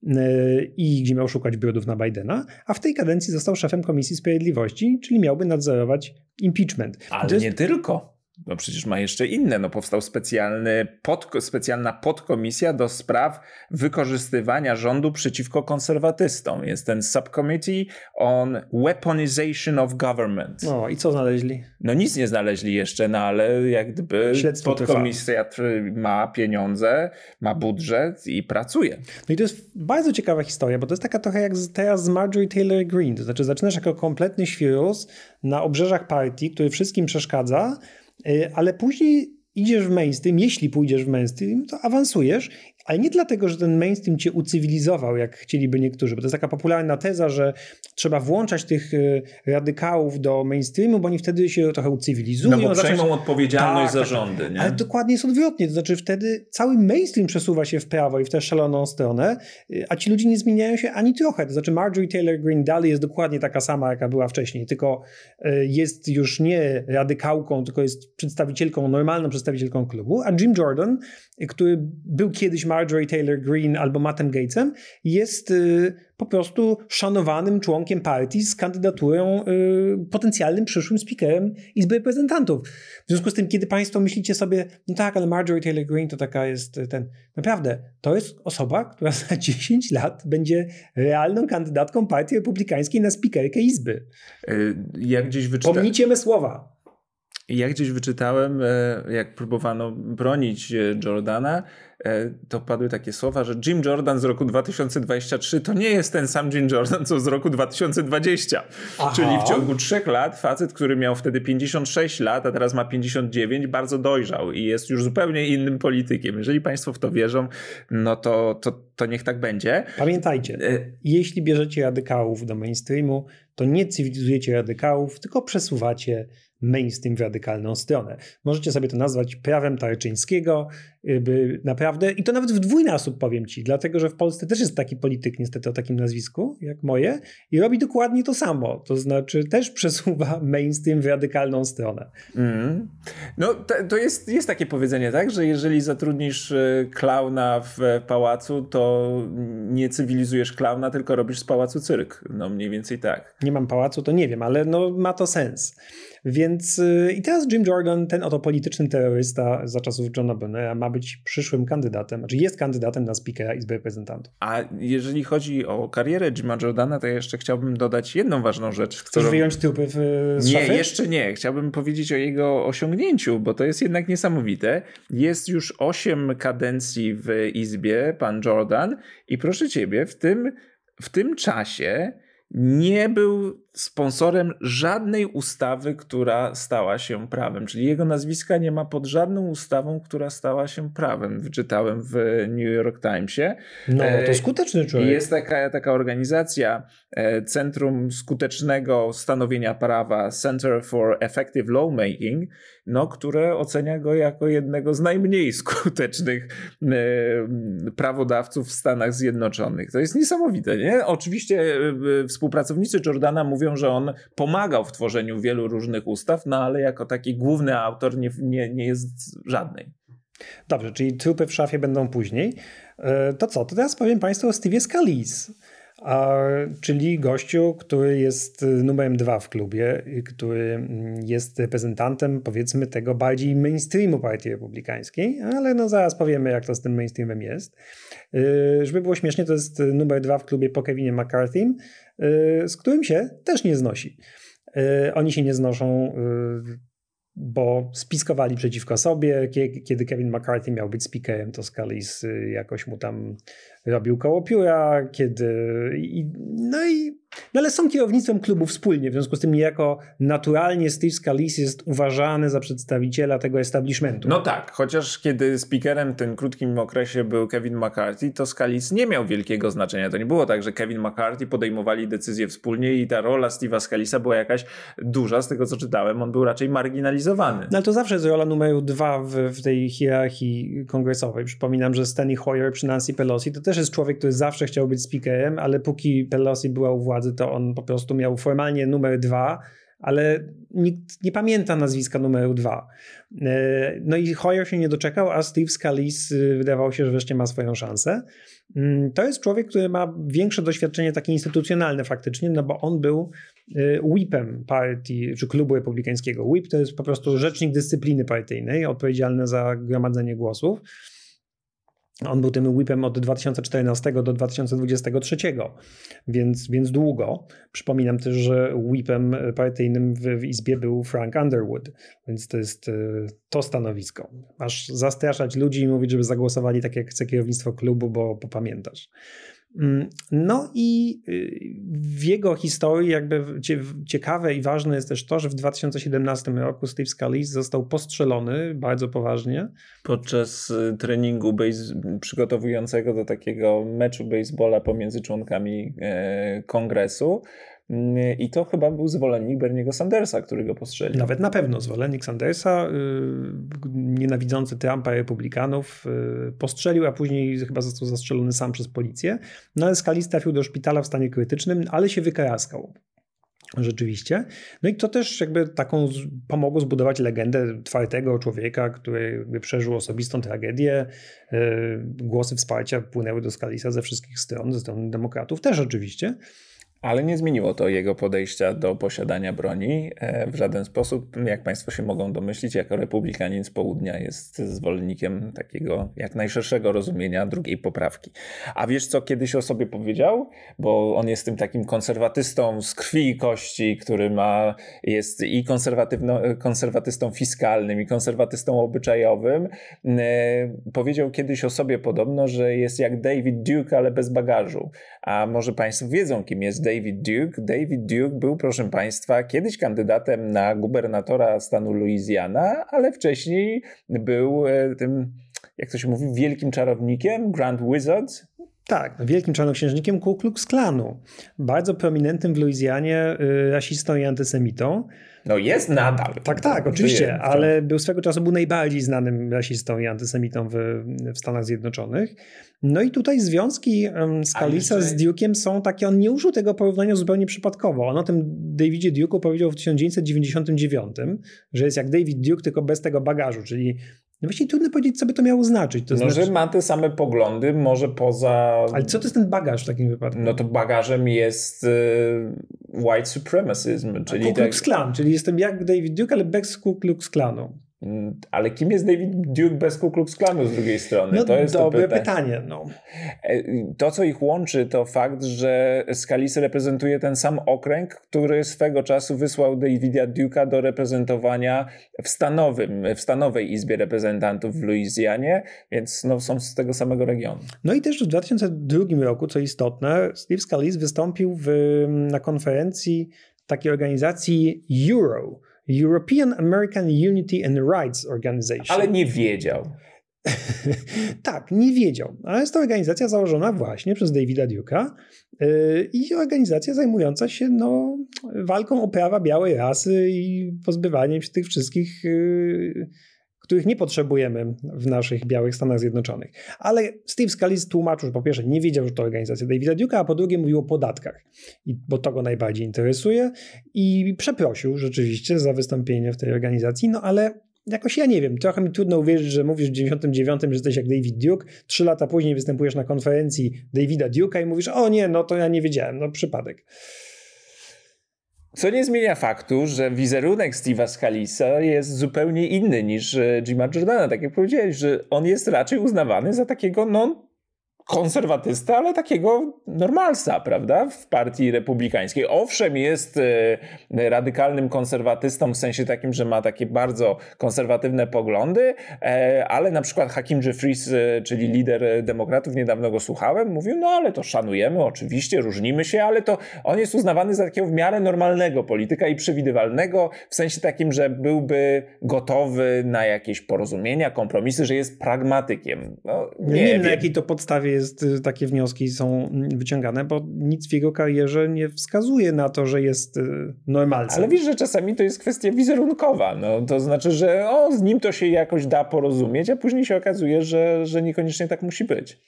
B: i gdzie miał szukać brudów na Bidena, a w tej kadencji został szefem Komisji Sprawiedliwości, czyli miałby nadzorować impeachment.
A: Ale
B: jest...
A: nie tylko. No przecież ma jeszcze inne. No powstał specjalny pod, specjalna podkomisja do spraw wykorzystywania rządu przeciwko konserwatystom. Jest ten Subcommittee on Weaponization of Government.
B: No i co znaleźli?
A: No nic nie znaleźli jeszcze, no ale jak gdyby
B: Śledztwo
A: podkomisja ma pieniądze, ma budżet i pracuje.
B: No i to jest bardzo ciekawa historia, bo to jest taka trochę jak teraz z Marjorie Taylor Greene. To znaczy zaczynasz jako kompletny świrus na obrzeżach partii, który wszystkim przeszkadza, ale później idziesz w mainstream, jeśli pójdziesz w mainstream, to awansujesz, ale nie dlatego, że ten mainstream cię ucywilizował, jak chcieliby niektórzy, bo to jest taka popularna teza, że trzeba włączać tych radykałów do mainstreamu, bo oni wtedy się trochę ucywilizują.
A: No bo przejmą
B: zacząć...
A: odpowiedzialność
B: tak,
A: za
B: tak,
A: rządy. Nie?
B: Ale dokładnie jest odwrotnie, to znaczy wtedy cały mainstream przesuwa się w prawo i w tę szaloną stronę, a ci ludzie nie zmieniają się ani trochę. To znaczy Marjorie Taylor Greene dalej jest dokładnie taka sama, jaka była wcześniej, tylko jest już nie radykałką, tylko jest przedstawicielką, normalną przedstawicielką klubu, a Jim Jordan, który był kiedyś Marjorie Taylor Greene albo Mattem Gatesem, jest y, po prostu szanowanym członkiem partii z kandydaturą y, potencjalnym przyszłym speakerem Izby Reprezentantów. W związku z tym, kiedy państwo myślicie sobie, no tak, ale Marjorie Taylor Greene to taka jest ten... Naprawdę, to jest osoba, która za dziesięć lat będzie realną kandydatką partii republikańskiej na speakerkę Izby.
A: Jak gdzieś wyczytałem...
B: Pomnijcie me słowa.
A: Ja gdzieś wyczytałem, jak próbowano bronić Jordana, to padły takie słowa, że Jim Jordan z roku dwa tysiące dwudziestego trzeciego to nie jest ten sam Jim Jordan, co z roku dwa tysiące dwudziestego. Aha. Czyli w ciągu trzech lat facet, który miał wtedy pięćdziesiąt sześć lat, a teraz ma pięćdziesiąt dziewięć, bardzo dojrzał i jest już zupełnie innym politykiem. Jeżeli państwo w to wierzą, no to, to to niech tak będzie.
B: Pamiętajcie, jeśli bierzecie radykałów do mainstreamu, to nie cywilizujecie radykałów, tylko przesuwacie mainstream w radykalną stronę. Możecie sobie to nazwać prawem Tarczyńskiego, by naprawdę, i to nawet w dwójnasób powiem ci, dlatego że w Polsce też jest taki polityk niestety o takim nazwisku, jak moje, i robi dokładnie to samo, to znaczy też przesuwa mainstream w radykalną stronę.
A: Mm. No to, to jest, jest takie powiedzenie, tak, że jeżeli zatrudnisz klauna w pałacu, to nie cywilizujesz klauna, tylko robisz z pałacu cyrk. No mniej więcej tak.
B: Nie mam pałacu, to nie wiem, ale no ma to sens. Więc yy, i teraz Jim Jordan, ten oto polityczny terrorysta za czasów Johna Bonnera, ma być przyszłym kandydatem, znaczy jest kandydatem na speakera Izby Reprezentantów.
A: A jeżeli chodzi o karierę Jima Jordana, to ja jeszcze chciałbym dodać jedną ważną rzecz.
B: Chcesz
A: którą...
B: wyjąć trupy w, z
A: Nie,
B: szafy?
A: jeszcze nie. Chciałbym powiedzieć o jego osiągnięciu, bo to jest jednak niesamowite. Jest już osiem kadencji w Izbie, pan Jordan, i proszę ciebie, w tym, w tym czasie nie był sponsorem żadnej ustawy, która stała się prawem. Czyli jego nazwiska nie ma pod żadną ustawą, która stała się prawem. Wyczytałem w New York Timesie.
B: No, to skuteczny człowiek.
A: Jest taka, taka organizacja, Centrum Skutecznego Stanowienia Prawa, Center for Effective Lawmaking, no, które ocenia go jako jednego z najmniej skutecznych prawodawców w Stanach Zjednoczonych. To jest niesamowite, nie? Oczywiście współpracownicy Jordana mówią, że on pomagał w tworzeniu wielu różnych ustaw, no ale jako taki główny autor nie, nie, nie jest żadnej.
B: Dobrze, czyli trupy w szafie będą później. To co? To teraz powiem Państwu o Steve'ie Scalise, czyli gościu, który jest numerem dwa w klubie, który jest reprezentantem, powiedzmy, tego bardziej mainstreamu Partii Republikańskiej, ale no zaraz powiemy, jak to z tym mainstreamem jest. Żeby było śmiesznie, to jest numer dwa w klubie po Kevinie McCarthym, z którym się też nie znosi. Oni się nie znoszą, bo spiskowali przeciwko sobie. Kiedy Kevin McCarthy miał być speakerem, to Scalise jakoś mu tam robił koło pióra, kiedy... I, no i... No ale są kierownictwem klubu wspólnie, w związku z tym niejako naturalnie Steve Scalise jest uważany za przedstawiciela tego establishmentu.
A: No tak, chociaż kiedy speakerem w tym krótkim okresie był Kevin McCarthy, to Scalise nie miał wielkiego znaczenia. To nie było tak, że Kevin McCarthy podejmowali decyzje wspólnie i ta rola Steve'a Scalise'a była jakaś duża. Z tego co czytałem, on był raczej marginalizowany.
B: No ale to zawsze jest rola numeru dwa w, w tej hierarchii kongresowej. Przypominam, że Steny Hoyer przy Nancy Pelosi to też jest człowiek, który zawsze chciał być speakerem, ale póki Pelosi była u władzy, to on po prostu miał formalnie numer dwa, ale nikt nie pamięta nazwiska numeru dwa. No i Hoyer się nie doczekał, a Steve Scalise wydawało się, że wreszcie ma swoją szansę. To jest człowiek, który ma większe doświadczenie takie instytucjonalne faktycznie, no bo on był whipem partii, czy klubu republikańskiego. Whip to jest po prostu rzecznik dyscypliny partyjnej, odpowiedzialny za gromadzenie głosów. On był tym whipem od dwa tysiące czternastego do dwa tysiące dwudziestego trzeciego, więc, więc długo. Przypominam też, że whipem partyjnym w, w Izbie był Frank Underwood, więc to jest to stanowisko. Masz zastraszać ludzi i mówić, żeby zagłosowali tak, jak chce kierownictwo klubu, bo popamiętasz. No i w jego historii jakby ciekawe i ważne jest też to, że w dwa tysiące siedemnastym roku Steve Scalise został postrzelony bardzo poważnie.
A: Podczas treningu base- przygotowującego do takiego meczu baseballa pomiędzy członkami e, kongresu. I to chyba był zwolennik Berniego Sandersa, który go postrzelił.
B: Nawet na pewno zwolennik Sandersa, yy, nienawidzący Trumpa, republikanów, yy, postrzelił, a później chyba został zastrzelony sam przez policję. No ale Scalise trafił do szpitala w stanie krytycznym, ale się wykaraskał. Rzeczywiście. No i to też jakby taką z, pomogło zbudować legendę twardego człowieka, który jakby przeżył osobistą tragedię. Yy, głosy wsparcia płynęły do Scalisa ze wszystkich stron, ze strony demokratów też oczywiście.
A: Ale nie zmieniło to jego podejścia do posiadania broni w żaden sposób. Jak Państwo się mogą domyślić, jako republikanin z południa jest zwolennikiem takiego jak najszerszego rozumienia drugiej poprawki. A wiesz, co kiedyś o sobie powiedział? Bo on jest tym takim konserwatystą z krwi i kości, który ma, jest i konserwatystą fiskalnym, i konserwatystą obyczajowym. Powiedział kiedyś o sobie podobno, że jest jak David Duke, ale bez bagażu. A może Państwo wiedzą, kim jest David Duke. David Duke był, proszę Państwa, kiedyś kandydatem na gubernatora stanu Louisiana, ale wcześniej był tym, jak to się mówi, wielkim czarownikiem, Grand Wizard.
B: Tak, no wielkim czarnoksiężnikiem Ku Klux Klanu. Bardzo prominentnym w Luizjanie y, rasistą i antysemitą.
A: No jest nadal.
B: Tak, tak, oczywiście, ale był swego czasu był najbardziej znanym rasistą i antysemitą w, w Stanach Zjednoczonych. No i tutaj związki um, Scalisa jeszcze... z Duke'iem są takie, on nie użył tego porównania zupełnie przypadkowo. On o tym Davidzie Duke'u powiedział w tysiąc dziewięćset dziewięćdziesiątym dziewiątym, że jest jak David Duke, tylko bez tego bagażu, czyli no właściwie trudno powiedzieć, co by to miało znaczyć. To
A: no,
B: znaczy...
A: że ma te same poglądy, może poza...
B: Ale co to jest ten bagaż w takim wypadku?
A: No to bagażem jest y, white supremacism, czyli...
B: Ku Klux Klan, czyli jestem jak David Duke, ale bez Ku Klux Klanu.
A: Ale kim jest David Duke bez Ku Klux Klanu z drugiej strony?
B: No
A: to jest
B: dobre
A: to pytanie.
B: pytanie. No.
A: To, co ich łączy, to fakt, że Scalise reprezentuje ten sam okręg, który swego czasu wysłał Davida Duke'a do reprezentowania w, stanowym, w stanowej Izbie Reprezentantów w Luizjanie, więc no, są z tego samego regionu.
B: No i też w dwa tysiące drugim roku, co istotne, Steve Scalise wystąpił w, na konferencji takiej organizacji Euro, European American Unity and Rights Organization.
A: Ale nie wiedział.
B: Tak, nie wiedział. Ale jest to organizacja założona właśnie przez Davida Duke'a yy, i organizacja zajmująca się no, walką o prawa białej rasy i pozbywaniem się tych wszystkich, yy, których nie potrzebujemy w naszych białych Stanach Zjednoczonych. Ale Steve Scalise tłumaczył, że po pierwsze nie wiedział, że to organizacja Davida Duke'a, a po drugie mówił o podatkach, I, bo to go najbardziej interesuje i przeprosił rzeczywiście za wystąpienie w tej organizacji, no ale jakoś ja nie wiem, trochę mi trudno uwierzyć, że mówisz w dziewięćdziesiątym dziewiątym, że jesteś jak David Duke, trzy lata później występujesz na konferencji Davida Duke'a i mówisz, o nie, no to ja nie wiedziałem, no przypadek.
A: Co nie zmienia faktu, że wizerunek Steve'a Scalisa jest zupełnie inny niż Jima Jordana. Tak jak powiedziałeś, że on jest raczej uznawany za takiego, no, konserwatysta, ale takiego normalsa, prawda, w partii republikańskiej. Owszem, jest e, radykalnym konserwatystą w sensie takim, że ma takie bardzo konserwatywne poglądy, e, ale na przykład Hakeem Jeffries, e, czyli lider demokratów, niedawno go słuchałem, mówił, no ale to szanujemy, oczywiście, różnimy się, ale to on jest uznawany za takiego w miarę normalnego polityka i przewidywalnego, w sensie takim, że byłby gotowy na jakieś porozumienia, kompromisy, że jest pragmatykiem. No, nie,
B: nie wiem,
A: wiem
B: na jakiej to podstawie jest, takie wnioski są wyciągane, bo nic w jego karierze nie wskazuje na to, że jest normalcem.
A: Ale wiesz, że czasami to jest kwestia wizerunkowa. No, to znaczy, że o, z nim to się jakoś da porozumieć, a później się okazuje, że, że niekoniecznie tak musi być.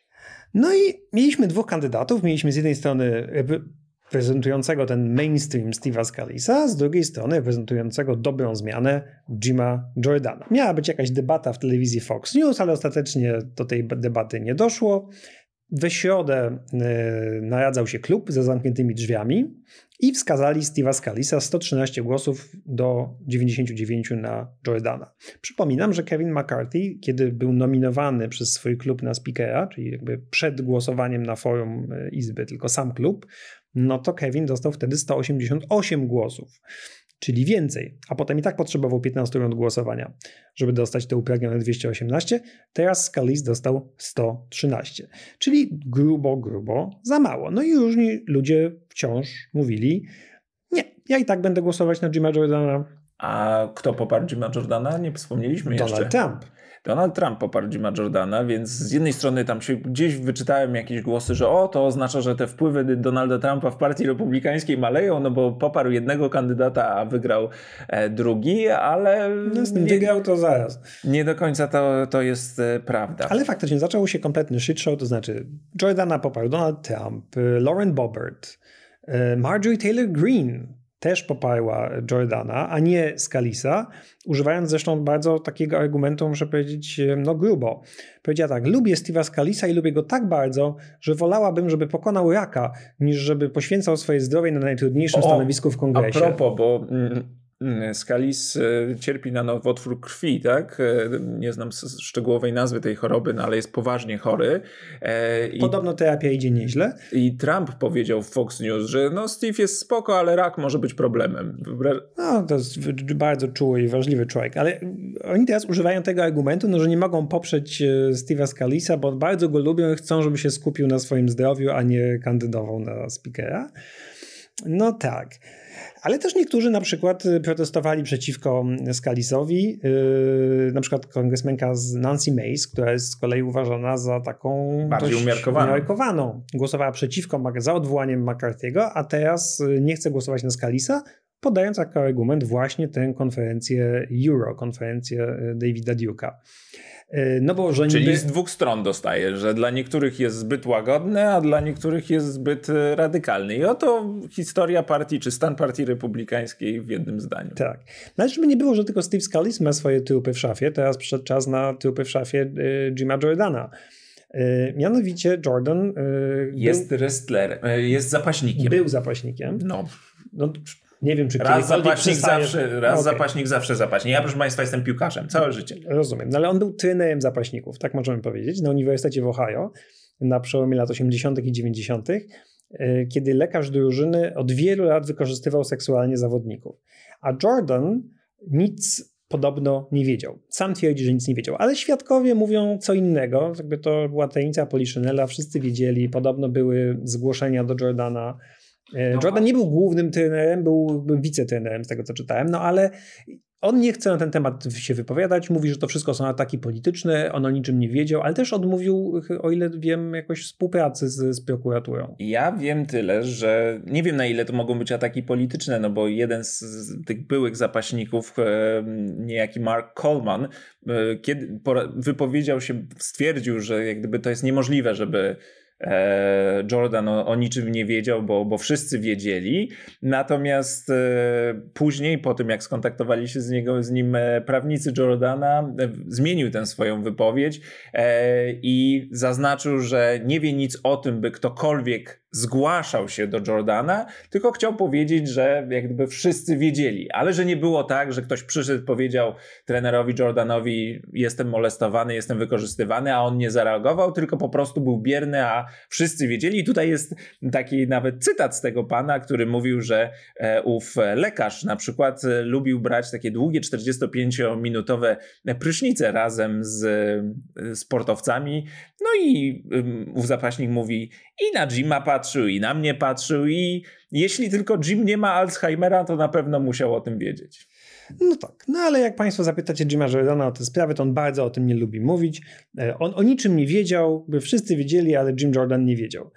B: No i mieliśmy dwóch kandydatów. Mieliśmy z jednej strony prezentującego ten mainstream Steve'a Scalisa, z drugiej strony prezentującego dobrą zmianę Jima Jordana. Miała być jakaś debata w telewizji Fox News, ale ostatecznie do tej debaty nie doszło. We środę yy, naradzał się klub za zamkniętymi drzwiami i wskazali Steve'a Scalisa sto trzynaście głosów do dziewięćdziesięciu dziewięciu na Jordana. Przypominam, że Kevin McCarthy, kiedy był nominowany przez swój klub na speakera, czyli jakby przed głosowaniem na forum Izby, tylko sam klub, no to Kevin dostał wtedy sto osiemdziesiąt osiem głosów, czyli więcej, a potem i tak potrzebował piętnastu rund głosowania, żeby dostać te upragnione dwieście osiemnaście. Teraz Scalise dostał sto trzynaście, czyli grubo, grubo za mało. No i różni ludzie wciąż mówili, nie, ja i tak będę głosować na Jima Jordana.
A: A kto poparł Jima Jordana? Nie wspomnieliśmy
B: Donald
A: jeszcze.
B: Trump.
A: Donald Trump poparł Jima Jordana, więc z jednej strony tam się gdzieś wyczytałem jakieś głosy, że o, to oznacza, że te wpływy Donalda Trumpa w partii republikańskiej maleją, no bo poparł jednego kandydata, a wygrał e, drugi, ale...
B: No, z tym nie, wygrał to zaraz.
A: Nie do końca to, to jest e, prawda.
B: Ale faktycznie zaczął się kompletny shit show, to znaczy Jordana poparł Donald Trump, Lauren Boebert, Marjorie Taylor Greene też poparła Jordana, a nie Scalisa, używając zresztą bardzo takiego argumentu, muszę powiedzieć, no grubo. Powiedziała tak, lubię Steve'a Scalisa i lubię go tak bardzo, że wolałabym, żeby pokonał raka, niż żeby poświęcał swoje zdrowie na najtrudniejszym o, stanowisku w kongresie.
A: A propos, bo... Mm... Scalis cierpi na nowotwór krwi, tak? Nie znam szczegółowej nazwy tej choroby, no ale jest poważnie chory. I,
B: Podobno terapia idzie nieźle.
A: I Trump powiedział w Fox News, że no Steve jest spoko, ale rak może być problemem.
B: No, to jest bardzo czuły i wrażliwy człowiek, ale oni teraz używają tego argumentu, no, że nie mogą poprzeć Steve'a Scalisa, bo bardzo go lubią i chcą, żeby się skupił na swoim zdrowiu, a nie kandydował na speakera. No tak. Ale też niektórzy na przykład protestowali przeciwko Scalisowi. Yy, na przykład kongresmenka z Nancy Mace, która jest z kolei uważana za taką
A: bardziej
B: dość
A: umiarkowaną.
B: umiarkowaną. Głosowała przeciwko, za odwołaniem McCarthy'ego, a teraz nie chce głosować na Scalisa, podając jako argument właśnie tę konferencję Euro, konferencję Davida Duke'a. No bo, że
A: Czyli
B: niby...
A: z dwóch stron dostaje, że dla niektórych jest zbyt łagodny, a dla niektórych jest zbyt radykalny. I oto historia partii, czy stan partii republikańskiej w jednym zdaniu.
B: Tak. No ale żeby nie było, że tylko Steve Scalise ma swoje trupy w szafie, teraz przyszedł czas na trupy w szafie y, Jima Jordana. Y, mianowicie Jordan... Y,
A: jest
B: był,
A: wrestler, jest zapaśnikiem.
B: Był zapaśnikiem.
A: No.
B: no nie wiem, czy
A: raz zapaśnik
B: przestaje...
A: zawsze, raz
B: okay.
A: zapaśnik, zawsze zapaśnik. Ja, proszę Państwa, jestem piłkarzem całe życie.
B: Rozumiem, no ale on był trenerem zapaśników, tak możemy powiedzieć, na Uniwersytecie w Ohio na przełomie lat osiemdziesiątych i dziewięćdziesiątych, kiedy lekarz drużyny od wielu lat wykorzystywał seksualnie zawodników. A Jordan nic podobno nie wiedział. Sam twierdzi, że nic nie wiedział, ale świadkowie mówią co innego. Jakby to była tajemnica Poliszynela, wszyscy wiedzieli, podobno były zgłoszenia do Jordana. No. Jordan nie był głównym trenerem, był, był wicetrenerem z tego co czytałem, no ale on nie chce na ten temat się wypowiadać, mówi, że to wszystko są ataki polityczne, on o niczym nie wiedział, ale też odmówił, o ile wiem, jakoś współpracy z, z prokuraturą.
A: Ja wiem tyle, że nie wiem na ile to mogą być ataki polityczne, no bo jeden z, z tych byłych zapaśników, e, niejaki Mark Coleman, e, kiedy wypowiedział się, stwierdził, że jak gdyby to jest niemożliwe, żeby Jordan o, o niczym nie wiedział, bo, bo wszyscy wiedzieli. Natomiast e, później, po tym jak skontaktowali się z, niego, z nim e, prawnicy Jordana, e, zmienił tę swoją wypowiedź e, i zaznaczył, że nie wie nic o tym, by ktokolwiek zgłaszał się do Jordana, tylko chciał powiedzieć, że jak gdyby wszyscy wiedzieli, ale że nie było tak, że ktoś przyszedł, powiedział trenerowi Jordanowi: jestem molestowany, jestem wykorzystywany, a on nie zareagował, tylko po prostu był bierny, a wszyscy wiedzieli. I tutaj jest taki nawet cytat z tego pana, który mówił, że e, ów lekarz na przykład e, lubił brać takie długie czterdziestopięciominutowe prysznice razem z e, sportowcami. No i e, ów zapaśnik mówi: i na Jima patrzył, i na mnie patrzył, i jeśli tylko Jim nie ma Alzheimera, to na pewno musiał o tym wiedzieć.
B: No tak, no ale jak Państwo zapytacie Jima Jordana o tę sprawę, to on bardzo o tym nie lubi mówić. On o niczym nie wiedział, by wszyscy wiedzieli, ale Jim Jordan nie wiedział.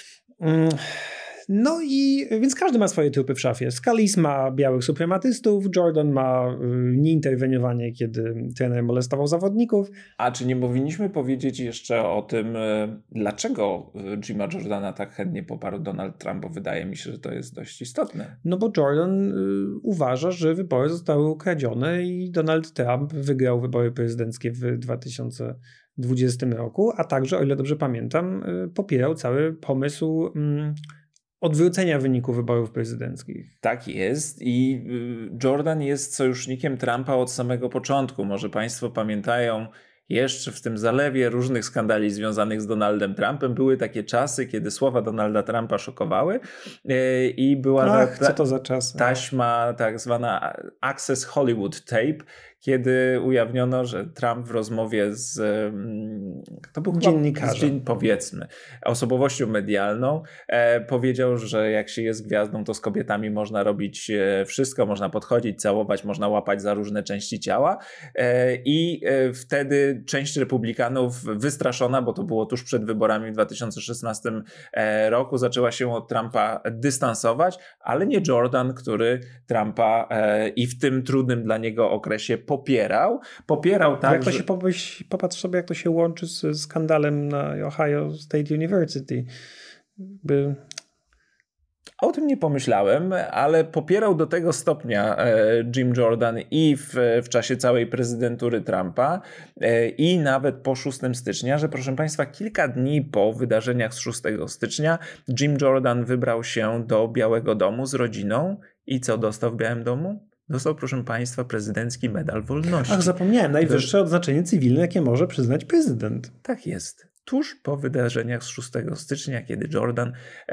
B: No i więc każdy ma swoje trupy w szafie. Scalise ma białych suprematystów, Jordan ma nieinterweniowanie, kiedy trener molestował zawodników.
A: A czy nie powinniśmy powiedzieć jeszcze o tym, dlaczego Jima Jordana tak chętnie poparł Donald Trump, bo wydaje mi się, że to jest dość istotne.
B: No bo Jordan y, uważa, że wybory zostały ukradzione i Donald Trump wygrał wybory prezydenckie w dwa tysiące dwudziestym roku, a także, o ile dobrze pamiętam, y, popierał cały pomysł y, odwrócenia wyniku wyborów prezydenckich.
A: Tak jest i Jordan jest sojusznikiem Trumpa od samego początku. Może Państwo pamiętają, jeszcze w tym zalewie różnych skandali związanych z Donaldem Trumpem były takie czasy, kiedy słowa Donalda Trumpa szokowały i była
B: Ach,
A: ta,
B: co to za czasy?
A: taśma tak zwana Access Hollywood Tape, kiedy ujawniono, że Trump w rozmowie z to był
B: dziennikarzem,
A: powiedzmy, osobowością medialną, e, powiedział, że jak się jest gwiazdą, to z kobietami można robić wszystko, można podchodzić, całować, można łapać za różne części ciała e, i e, wtedy część republikanów wystraszona, bo to było tuż przed wyborami w dwa tysiące szesnastym e, roku, zaczęła się od Trumpa dystansować, ale nie Jordan, który Trumpa e, i w tym trudnym dla niego okresie popierał. Popierał tak,
B: jak to
A: że...
B: się popatrz, popatrz sobie, jak to się łączy z skandalem na Ohio State University. By...
A: O tym nie pomyślałem, ale popierał do tego stopnia e, Jim Jordan i w, w czasie całej prezydentury Trumpa e, i nawet po szóstego stycznia, że proszę Państwa, kilka dni po wydarzeniach z szóstego stycznia Jim Jordan wybrał się do Białego Domu z rodziną i co dostał w Białym Domu? Dostał, proszę Państwa, prezydencki medal wolności.
B: Ach, zapomniałem. Najwyższe odznaczenie cywilne, jakie może przyznać prezydent.
A: Tak jest. tuż po wydarzeniach z szóstego stycznia, kiedy Jordan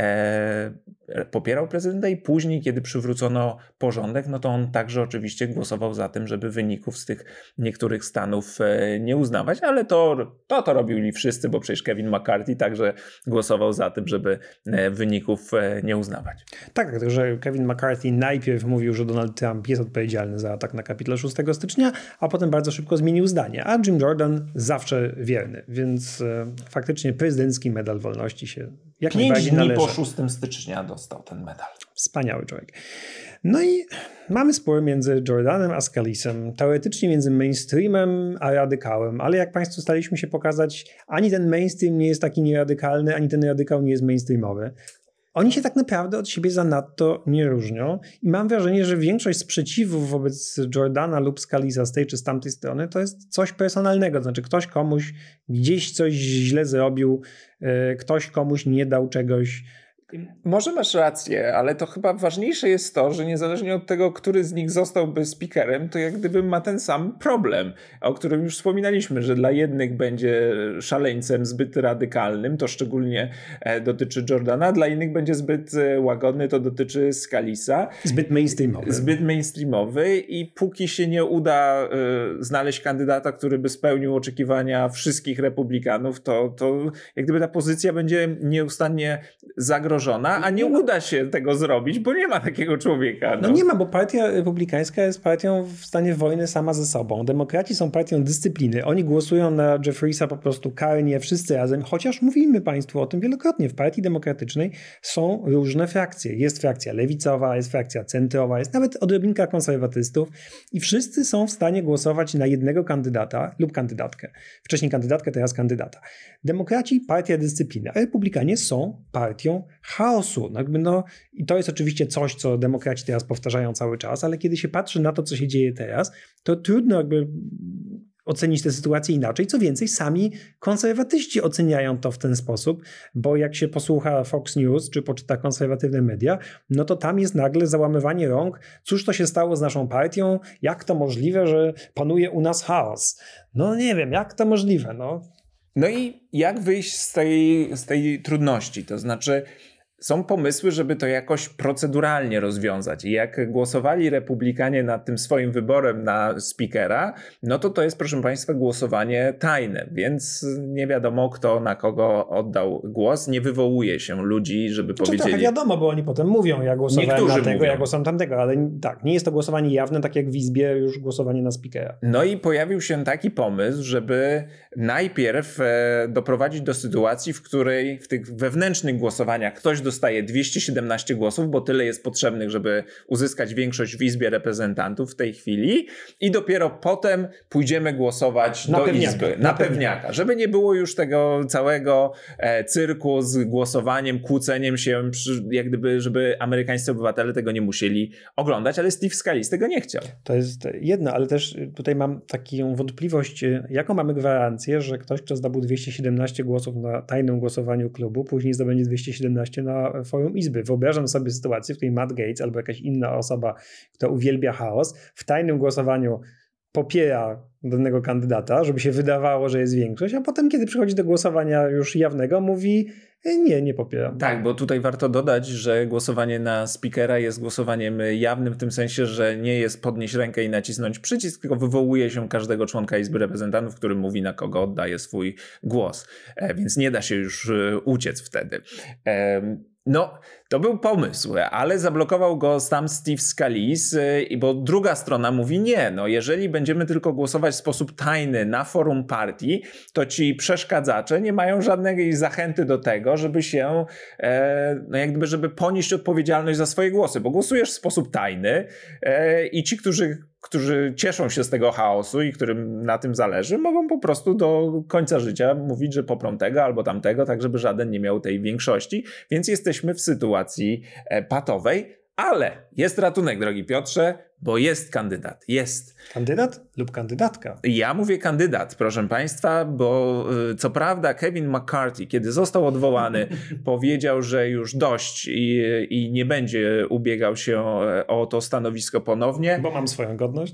A: e, popierał prezydenta i później, kiedy przywrócono porządek, no to on także oczywiście głosował za tym, żeby wyników z tych niektórych stanów e, nie uznawać, ale to, to to robili wszyscy, bo przecież Kevin McCarthy także głosował za tym, żeby e, wyników e, nie uznawać.
B: Tak, że Kevin McCarthy najpierw mówił, że Donald Trump jest odpowiedzialny za atak na Kapitol szóstego stycznia, a potem bardzo szybko zmienił zdanie, a Jim Jordan zawsze wierny, więc e, faktycznie prezydencki medal wolności się jak najbardziej należy.
A: Pięć dni po szóstego stycznia dostał ten medal.
B: Wspaniały człowiek. No i mamy spór między Jordanem a Scalisem, teoretycznie między mainstreamem a radykałem, ale jak Państwu staliśmy się pokazać, ani ten mainstream nie jest taki nieradykalny, ani ten radykał nie jest mainstreamowy. Oni się tak naprawdę od siebie zanadto nie różnią i mam wrażenie, że większość sprzeciwów wobec Jordana lub Scalisa z tej czy z tamtej strony to jest coś personalnego, to znaczy ktoś komuś gdzieś coś źle zrobił, ktoś komuś nie dał czegoś.
A: Może masz rację, ale to chyba ważniejsze jest to, że niezależnie od tego, który z nich zostałby speakerem, to jak gdyby ma ten sam problem, o którym już wspominaliśmy, że dla jednych będzie szaleńcem zbyt radykalnym, to szczególnie dotyczy Jordana, dla innych będzie zbyt łagodny, to dotyczy Scalisa.
B: Zbyt mainstreamowy.
A: Zbyt mainstreamowy i póki się nie uda y, znaleźć kandydata, który by spełnił oczekiwania wszystkich republikanów, to, to jak gdyby ta pozycja będzie nieustannie zagrożona. A nie uda się tego zrobić, bo nie ma takiego człowieka. No,
B: no nie ma, bo partia republikańska jest partią w stanie wojny sama ze sobą. Demokraci są partią dyscypliny. Oni głosują na Jeffreysa po prostu karnie, wszyscy razem, chociaż mówimy Państwu o tym wielokrotnie. W partii demokratycznej są różne frakcje. Jest frakcja lewicowa, jest frakcja centrowa, jest nawet odrobinka konserwatystów i wszyscy są w stanie głosować na jednego kandydata lub kandydatkę. Wcześniej kandydatkę, teraz kandydata. Demokraci partia dyscypliny, a republikanie są partią chaosu. No jakby no, i to jest oczywiście coś, co demokraci teraz powtarzają cały czas, ale kiedy się patrzy na to, co się dzieje teraz, to trudno jakby ocenić tę sytuację inaczej. Co więcej, sami konserwatyści oceniają to w ten sposób, bo jak się posłucha Fox News, czy poczyta konserwatywne media, no to tam jest nagle załamywanie rąk. Cóż to się stało z naszą partią? Jak to możliwe, że panuje u nas chaos? No nie wiem, jak to możliwe? No,
A: no i jak wyjść z tej, z tej trudności? To znaczy są pomysły, żeby to jakoś proceduralnie rozwiązać. I jak głosowali republikanie nad tym swoim wyborem na speakera, no to to jest, proszę Państwa, głosowanie tajne, więc nie wiadomo, kto na kogo oddał głos. Nie wywołuje się ludzi, żeby
B: to
A: powiedzieli...
B: Trochę wiadomo, bo oni potem mówią, ja głosowałem
A: Niektórzy
B: na tego,
A: mówią.
B: ja głosowałem tamtego, ale tak, nie jest to głosowanie jawne, tak jak w Izbie już głosowanie na speakera.
A: No i pojawił się taki pomysł, żeby najpierw e, doprowadzić do sytuacji, w której w tych wewnętrznych głosowaniach ktoś dostaje dwieście siedemnaście głosów, bo tyle jest potrzebnych, żeby uzyskać większość w Izbie Reprezentantów w tej chwili i dopiero potem pójdziemy głosować
B: na
A: do
B: pewniaka,
A: Izby.
B: na,
A: Na
B: pewniaka.
A: pewniaka. Żeby nie było już tego całego e, cyrku z głosowaniem, kłóceniem się, przy, jak gdyby, żeby amerykańscy obywatele tego nie musieli oglądać, ale Steve Scalise tego nie chciał.
B: To jest jedno, ale też tutaj mam taką wątpliwość, jaką mamy gwarancję, że ktoś, kto zdobył dwieście siedemnaście głosów na tajnym głosowaniu klubu, później zdobędzie dwieście siedemnaście na forum Izby. Wyobrażam sobie sytuację, w której Matt Gaetz albo jakaś inna osoba, która uwielbia chaos, w tajnym głosowaniu popiera danego kandydata, żeby się wydawało, że jest większość, a potem, kiedy przychodzi do głosowania już jawnego, mówi nie, nie popieram.
A: Tak, bo tutaj warto dodać, że głosowanie na speakera jest głosowaniem jawnym w tym sensie, że nie jest podnieść rękę i nacisnąć przycisk, tylko wywołuje się każdego członka Izby Reprezentantów, który mówi, na kogo oddaje swój głos. E, więc nie da się już e, uciec wtedy. E, No, to był pomysł, ale zablokował go sam Steve Scalise, bo druga strona mówi nie, no jeżeli będziemy tylko głosować w sposób tajny na forum partii, to ci przeszkadzacze nie mają żadnej zachęty do tego, żeby się, e, no jak gdyby, żeby ponieść odpowiedzialność za swoje głosy, bo głosujesz w sposób tajny e, i ci, którzy którzy cieszą się z tego chaosu i którym na tym zależy, mogą po prostu do końca życia mówić, że poprą tego albo tamtego, tak żeby żaden nie miał tej większości, więc jesteśmy w sytuacji patowej, ale jest ratunek, drogi Piotrze, bo jest kandydat, jest.
B: Kandydat lub kandydatka?
A: Ja mówię kandydat, proszę Państwa, bo co prawda Kevin McCarthy, kiedy został odwołany, powiedział, że już dość i, i nie będzie ubiegał się o to stanowisko ponownie.
B: Bo mam swoją godność?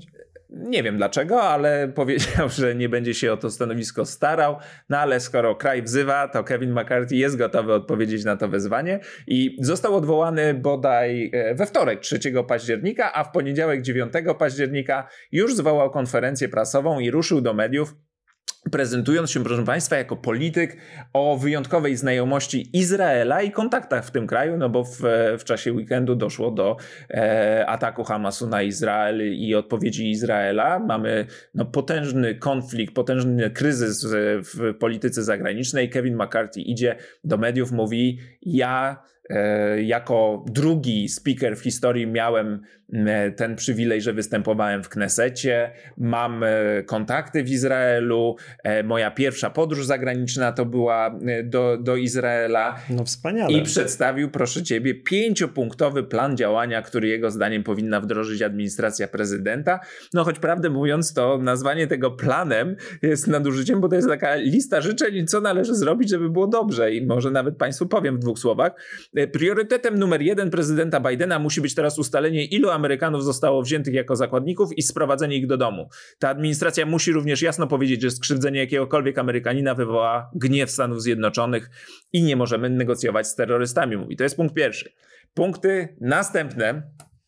A: Nie wiem dlaczego, ale powiedział, że nie będzie się o to stanowisko starał. No ale skoro kraj wzywa, to Kevin McCarthy jest gotowy odpowiedzieć na to wezwanie i został odwołany bodaj we wtorek trzeciego października, a w poniedziałek dziewiątego października już zwołał konferencję prasową i ruszył do mediów, prezentując się, proszę Państwa, jako polityk o wyjątkowej znajomości Izraela i kontaktach w tym kraju, no bo w, w czasie weekendu doszło do e, ataku Hamasu na Izrael i odpowiedzi Izraela. Mamy no, potężny konflikt, potężny kryzys w, w polityce zagranicznej. Kevin McCarthy idzie do mediów, mówi: ja e, jako drugi speaker w historii miałem ten przywilej, że występowałem w Knesecie, mam kontakty w Izraelu, moja pierwsza podróż zagraniczna to była do, do Izraela.
B: No wspaniale.
A: I przedstawił, proszę ciebie, pięciopunktowy plan działania, który jego zdaniem powinna wdrożyć administracja prezydenta. No choć prawdę mówiąc, to nazwanie tego planem jest nadużyciem, bo to jest taka lista życzeń, co należy zrobić, żeby było dobrze. I może nawet Państwu powiem w dwóch słowach. Priorytetem numer jeden prezydenta Bidena musi być teraz ustalenie, ilu Amerykanów zostało wziętych jako zakładników i sprowadzenie ich do domu. Ta administracja musi również jasno powiedzieć, że skrzywdzenie jakiegokolwiek Amerykanina wywoła gniew Stanów Zjednoczonych i nie możemy negocjować z terrorystami, mówi. To jest punkt pierwszy. Punkty następne.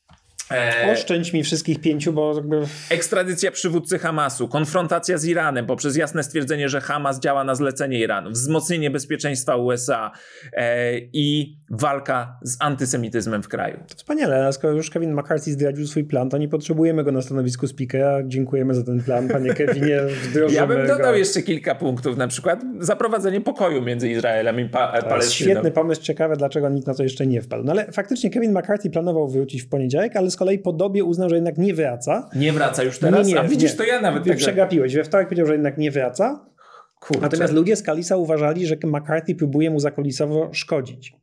B: E... Oszczędź mi wszystkich pięciu, bo jakby...
A: Ekstradycja przywódcy Hamasu, konfrontacja z Iranem poprzez jasne stwierdzenie, że Hamas działa na zlecenie Iranu, wzmocnienie bezpieczeństwa U S A e, i walka z antysemityzmem w kraju.
B: To wspaniale, a skoro już Kevin McCarthy zdradził swój plan, to nie potrzebujemy go na stanowisku speakera. Dziękujemy za ten plan, panie Kevinie, wdrożymy
A: Ja bym dodał
B: go.
A: jeszcze kilka punktów, na przykład zaprowadzenie pokoju między Izraelem i pa- Palestyną.
B: To jest świetny pomysł, ciekawe, dlaczego nikt na to jeszcze nie wpadł. No ale faktycznie Kevin McCarthy planował wrócić w poniedziałek, ale z kolei po dobie uznał, że jednak nie wraca.
A: Nie wraca już teraz?
B: Nie, nie,
A: A widzisz,
B: nie.
A: to ja nawet...
B: Ty przegapiłeś. We wtorek powiedział, że jednak nie wraca.
A: Kurczę.
B: Natomiast ludzie z Kalisa uważali, że McCarthy próbuje mu zakulisowo szkodzić.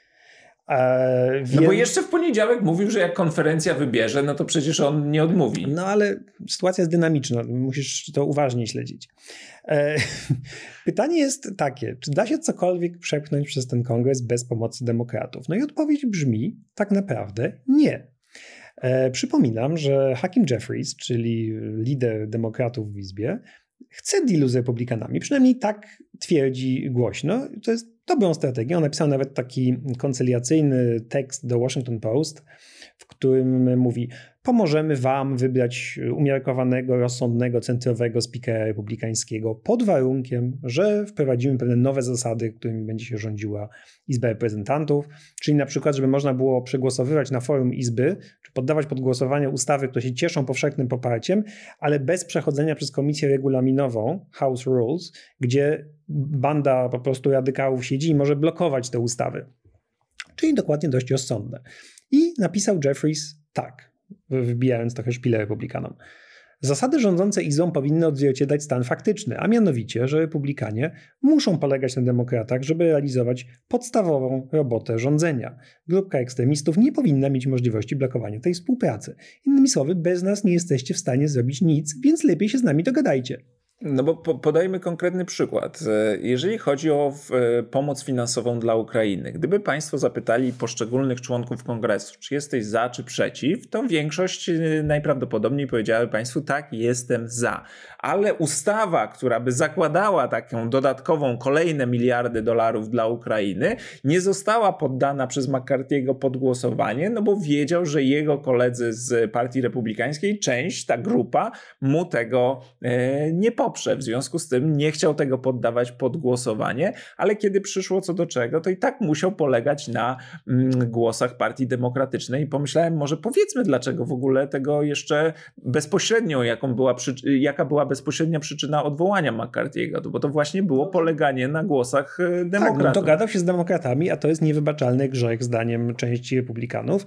B: Eee,
A: no
B: więc...
A: bo jeszcze w poniedziałek mówił, że jak konferencja wybierze, no to przecież on nie odmówi.
B: No ale sytuacja jest dynamiczna. Musisz to uważnie śledzić. Eee, pytanie jest takie, czy da się cokolwiek przepchnąć przez ten kongres bez pomocy demokratów? No i odpowiedź brzmi tak naprawdę nie. E, przypominam, że Hakeem Jeffries, czyli lider demokratów w Izbie, chce dealu z republikanami. Przynajmniej tak twierdzi głośno. To jest dobrą strategią. On napisał nawet taki koncyliacyjny tekst do Washington Post, w którym mówi: pomożemy wam wybrać umiarkowanego, rozsądnego, centrowego speakera republikańskiego pod warunkiem, że wprowadzimy pewne nowe zasady, którymi będzie się rządziła Izba Reprezentantów, czyli na przykład, żeby można było przegłosowywać na forum Izby, czy poddawać pod głosowanie ustawy, które się cieszą powszechnym poparciem, ale bez przechodzenia przez komisję regulaminową, House Rules, gdzie banda po prostu radykałów siedzi i może blokować te ustawy. Czyli dokładnie dość rozsądne. I napisał Jeffries tak, wbijając trochę szpilę republikanom. Zasady rządzące Izbą powinny odzwierciedlać stan faktyczny, a mianowicie, że republikanie muszą polegać na demokratach, żeby realizować podstawową robotę rządzenia. Grupka ekstremistów nie powinna mieć możliwości blokowania tej współpracy. Innymi słowy, bez nas nie jesteście w stanie zrobić nic, więc lepiej się z nami dogadajcie.
A: No bo po, podajmy konkretny przykład. Jeżeli chodzi o w, pomoc finansową dla Ukrainy, gdyby państwo zapytali poszczególnych członków kongresu, czy jesteś za, czy przeciw, to większość najprawdopodobniej powiedziałaby państwu: tak, jestem za. Ale ustawa, która by zakładała taką dodatkową kolejne miliardy dolarów dla Ukrainy, nie została poddana przez McCarthy'ego pod głosowanie, no bo wiedział, że jego koledzy z Partii Republikańskiej, część, ta grupa, mu tego e, nie poprze. W związku z tym nie chciał tego poddawać pod głosowanie, ale kiedy przyszło co do czego, to i tak musiał polegać na mm, głosach Partii Demokratycznej i pomyślałem, może powiedzmy, dlaczego w ogóle tego jeszcze bezpośrednio, jaką była przy, jaka była bezpośrednia przyczyna odwołania McCarthy'ego, bo to właśnie było poleganie na głosach demokratów.
B: Tak, no dogadał się z demokratami, a to jest niewybaczalny grzech zdaniem części republikanów.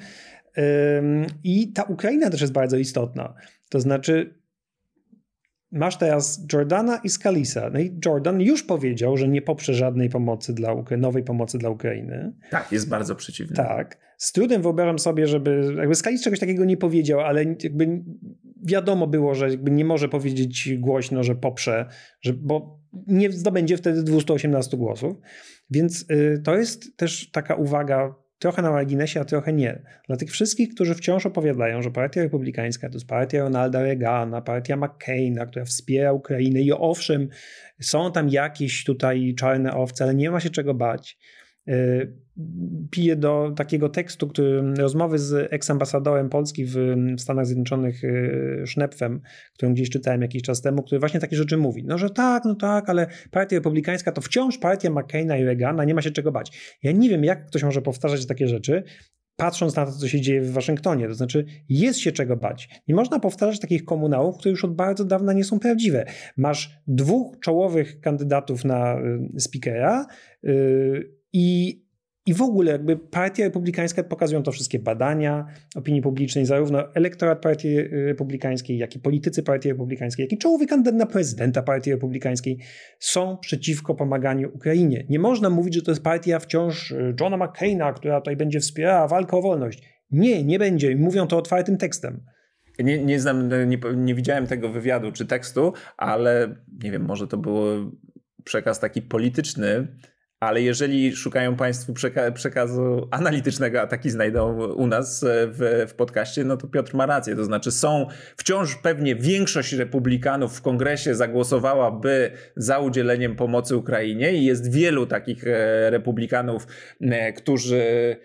B: Ym, I ta Ukraina też jest bardzo istotna. To znaczy masz teraz Jordana i Scalisa. No i Jordan już powiedział, że nie poprze żadnej pomocy dla Ukra- nowej pomocy dla Ukrainy.
A: Tak, jest bardzo przeciwny.
B: Tak. Z trudem wyobrażam sobie, żeby... Jakby Scalis czegoś takiego nie powiedział, ale jakby wiadomo było, że jakby nie może powiedzieć głośno, że poprze, że, bo nie zdobędzie wtedy dwieście osiemnaście głosów. Więc y, to jest też taka uwaga trochę na marginesie, a trochę nie. Dla tych wszystkich, którzy wciąż opowiadają, że partia republikańska to jest partia Ronalda Reagana, partia McCaina, która wspiera Ukrainę i owszem, są tam jakieś tutaj czarne owce, ale nie ma się czego bać. Piję do takiego tekstu, który, rozmowy z eksambasadorem Polski w Stanach Zjednoczonych Sznepfem, którą gdzieś czytałem jakiś czas temu, który właśnie takie rzeczy mówi. No, że tak, no tak, ale partia republikańska to wciąż partia McCaina i Reagana, nie ma się czego bać. Ja nie wiem, jak ktoś może powtarzać takie rzeczy, patrząc na to, co się dzieje w Waszyngtonie. To znaczy, jest się czego bać. Nie można powtarzać takich komunałów, które już od bardzo dawna nie są prawdziwe. Masz dwóch czołowych kandydatów na y, speakera y, i I w ogóle jakby partia republikańska, pokazują to wszystkie badania opinii publicznej, zarówno elektorat partii republikańskiej, jak i politycy partii republikańskiej, jak i czołowy kandydat na prezydenta partii republikańskiej są przeciwko pomaganiu Ukrainie. Nie można mówić, że to jest partia wciąż Johna McCaina, która tutaj będzie wspierała walkę o wolność. Nie, nie będzie. Mówią to otwartym tekstem.
A: Nie, nie znam, nie, nie widziałem tego wywiadu czy tekstu, ale nie wiem, może to był przekaz taki polityczny. Ale jeżeli szukają Państwo przeka- przekazu analitycznego, a taki znajdą u nas w, w podcaście, no to Piotr ma rację. To znaczy są wciąż pewnie większość republikanów w kongresie zagłosowałaby za udzieleniem pomocy Ukrainie i jest wielu takich republikanów, którzy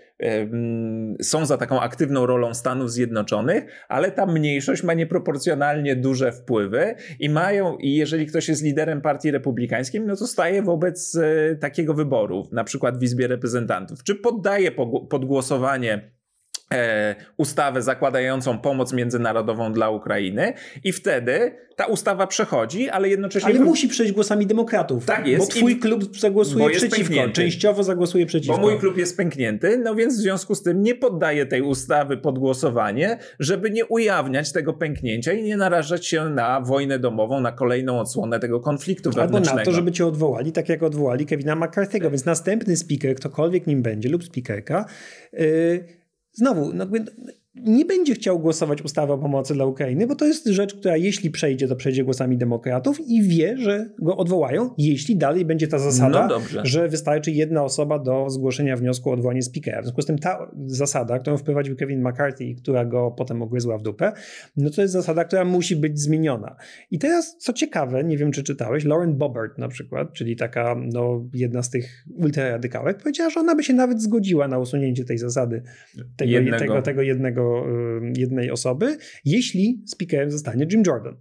A: są za taką aktywną rolą Stanów Zjednoczonych, ale ta mniejszość ma nieproporcjonalnie duże wpływy i mają, i jeżeli ktoś jest liderem partii republikańskiej, no to staje wobec takiego wyboru, na przykład w Izbie Reprezentantów. Czy poddaje pod głosowanie e, ustawę zakładającą pomoc międzynarodową dla Ukrainy i wtedy ta ustawa przechodzi, ale jednocześnie...
B: Ale musi przejść głosami demokratów.
A: Tak jest.
B: Bo twój klub zagłosuje przeciwko.
A: Pęknięty.
B: Częściowo zagłosuje przeciwko.
A: Bo mój klub jest pęknięty, no więc w związku z tym nie poddaję tej ustawy pod głosowanie, żeby nie ujawniać tego pęknięcia i nie narażać się na wojnę domową, na kolejną odsłonę tego konfliktu wewnętrznego.
B: Albo na to, żeby cię odwołali, tak jak odwołali Kevina McCarthy'ego. Więc następny speaker, ktokolwiek nim będzie, lub speakerka, yy, znowu, no, nie będzie chciał głosować ustawy o pomocy dla Ukrainy, bo to jest rzecz, która jeśli przejdzie, to przejdzie głosami demokratów i wie, że go odwołają, jeśli dalej będzie ta zasada,
A: no że
B: wystarczy jedna osoba do zgłoszenia wniosku o odwołanie speakera. W związku z tym ta zasada, którą wprowadził Kevin McCarthy i która go potem ugryzła w dupę, no to jest zasada, która musi być zmieniona. I teraz, co ciekawe, nie wiem, czy czytałeś, Lauren Boebert na przykład, czyli taka no, jedna z tych ultraradykałek, powiedziała, że ona by się nawet zgodziła na usunięcie tej zasady, tego jednego, tego, tego jednego jednej osoby, jeśli speakerem zostanie Jim Jordan.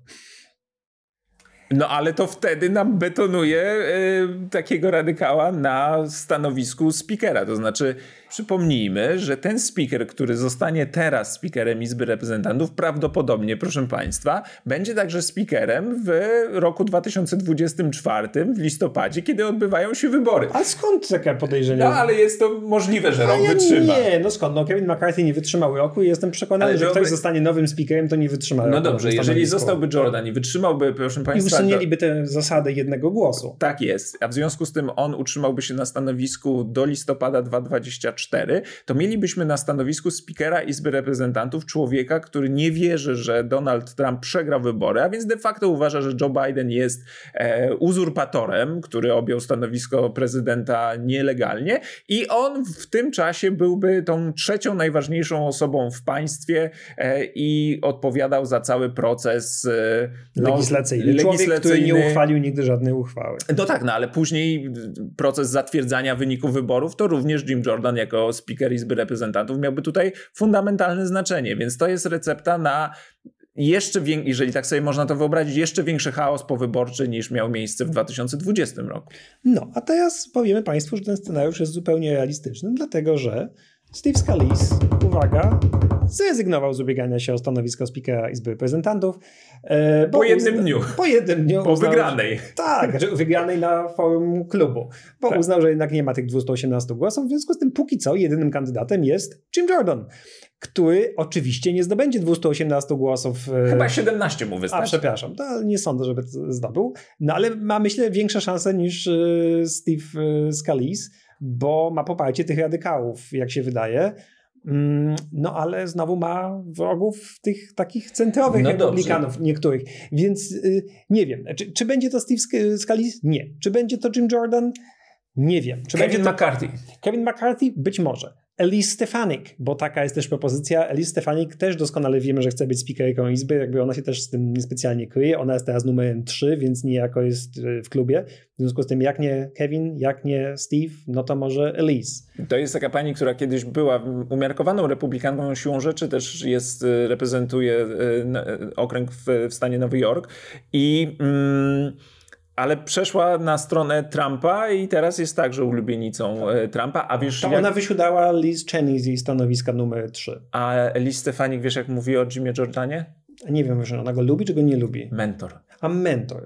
A: No ale to wtedy nam betonuje y, takiego radykała na stanowisku speakera. To znaczy, przypomnijmy, że ten speaker, który zostanie teraz speakerem Izby Reprezentantów, prawdopodobnie, proszę Państwa, będzie także speakerem w roku dwa tysiące dwudziestym czwartym, w listopadzie, kiedy odbywają się wybory.
B: A skąd takie podejrzenie?
A: No ale jest to możliwe, że
B: A
A: rok
B: ja
A: wytrzyma.
B: Nie, no skąd? No Kevin McCarthy nie wytrzymał roku i jestem przekonany, ale że wyobraź... ktoś zostanie nowym speakerem, to nie wytrzyma roku.
A: No dobrze, jeżeli zostałby Jordan i wytrzymałby, proszę Państwa...
B: I usunęliby tę zasadę jednego głosu.
A: Tak jest, a w związku z tym on utrzymałby się na stanowisku do listopada dwa tysiące dwudziestego czwartego, to mielibyśmy na stanowisku speakera Izby Reprezentantów człowieka, który nie wierzy, że Donald Trump przegrał wybory, a więc de facto uważa, że Joe Biden jest e, uzurpatorem, który objął stanowisko prezydenta nielegalnie i on w tym czasie byłby tą trzecią najważniejszą osobą w państwie e, i odpowiadał za cały proces e, no,
B: legislacyjny. Człowiek, legislacyjny. Który nie uchwalił nigdy żadnej uchwały.
A: No tak, no ale później proces zatwierdzania wyników wyborów to również Jim Jordan jako speaker Izby Reprezentantów miałby tutaj fundamentalne znaczenie, więc to jest recepta na jeszcze większy, jeżeli tak sobie można to wyobrazić, jeszcze większy chaos powyborczy niż miał miejsce w dwa tysiące dwudziestym roku.
B: No, a teraz powiemy Państwu, że ten scenariusz jest zupełnie realistyczny, dlatego że Steve Scalise, uwaga, zrezygnował z ubiegania się o stanowisko speakera Izby Reprezentantów.
A: E, po jednym uzna... dniu.
B: Po jednym dniu.
A: Po
B: uznał,
A: wygranej.
B: Że... Tak, znaczy wygranej na forum klubu. Bo tak. Uznał, że jednak nie ma tych dwieście osiemnaście głosów, w związku z tym póki co jedynym kandydatem jest Jim Jordan, który oczywiście nie zdobędzie dwieście osiemnaście głosów.
A: Chyba siedemnaście mu wystarczy.
B: A, przepraszam, to nie sądzę, żeby to zdobył. No ale ma, myślę, większe szanse niż Steve Scalise, bo ma poparcie tych radykałów, jak się wydaje. No ale znowu ma wrogów tych takich centrowych no republikanów dobrze. Niektórych. Więc yy, nie wiem. Czy, czy będzie to Steve Scalise? Nie. Czy będzie to Jim Jordan? Nie wiem. Czy
A: Kevin
B: będzie to...
A: McCarthy.
B: Kevin McCarthy? Być może. Elise Stefanik, bo taka jest też propozycja. Elise Stefanik też doskonale wiemy, że chce być speakerką Izby, jakby ona się też z tym niespecjalnie kryje. Ona jest teraz numerem trzy, więc niejako jest w klubie. W związku z tym jak nie Kevin, jak nie Steve, no to może Elise.
A: To jest taka pani, która kiedyś była umiarkowaną republikanką siłą rzeczy, też jest, reprezentuje okręg w, w stanie Nowy Jork i... Mm, ale przeszła na stronę Trumpa i teraz jest także ulubienicą Trumpa, a wiesz...
B: To
A: jak...
B: ona wysiadała Liz Cheney z jej stanowiska numer trzy.
A: A Liz Stefanik, wiesz jak mówi o Jimie Jordanie?
B: Nie wiem, że ona go lubi, czy go nie lubi.
A: Mentor.
B: A mentor.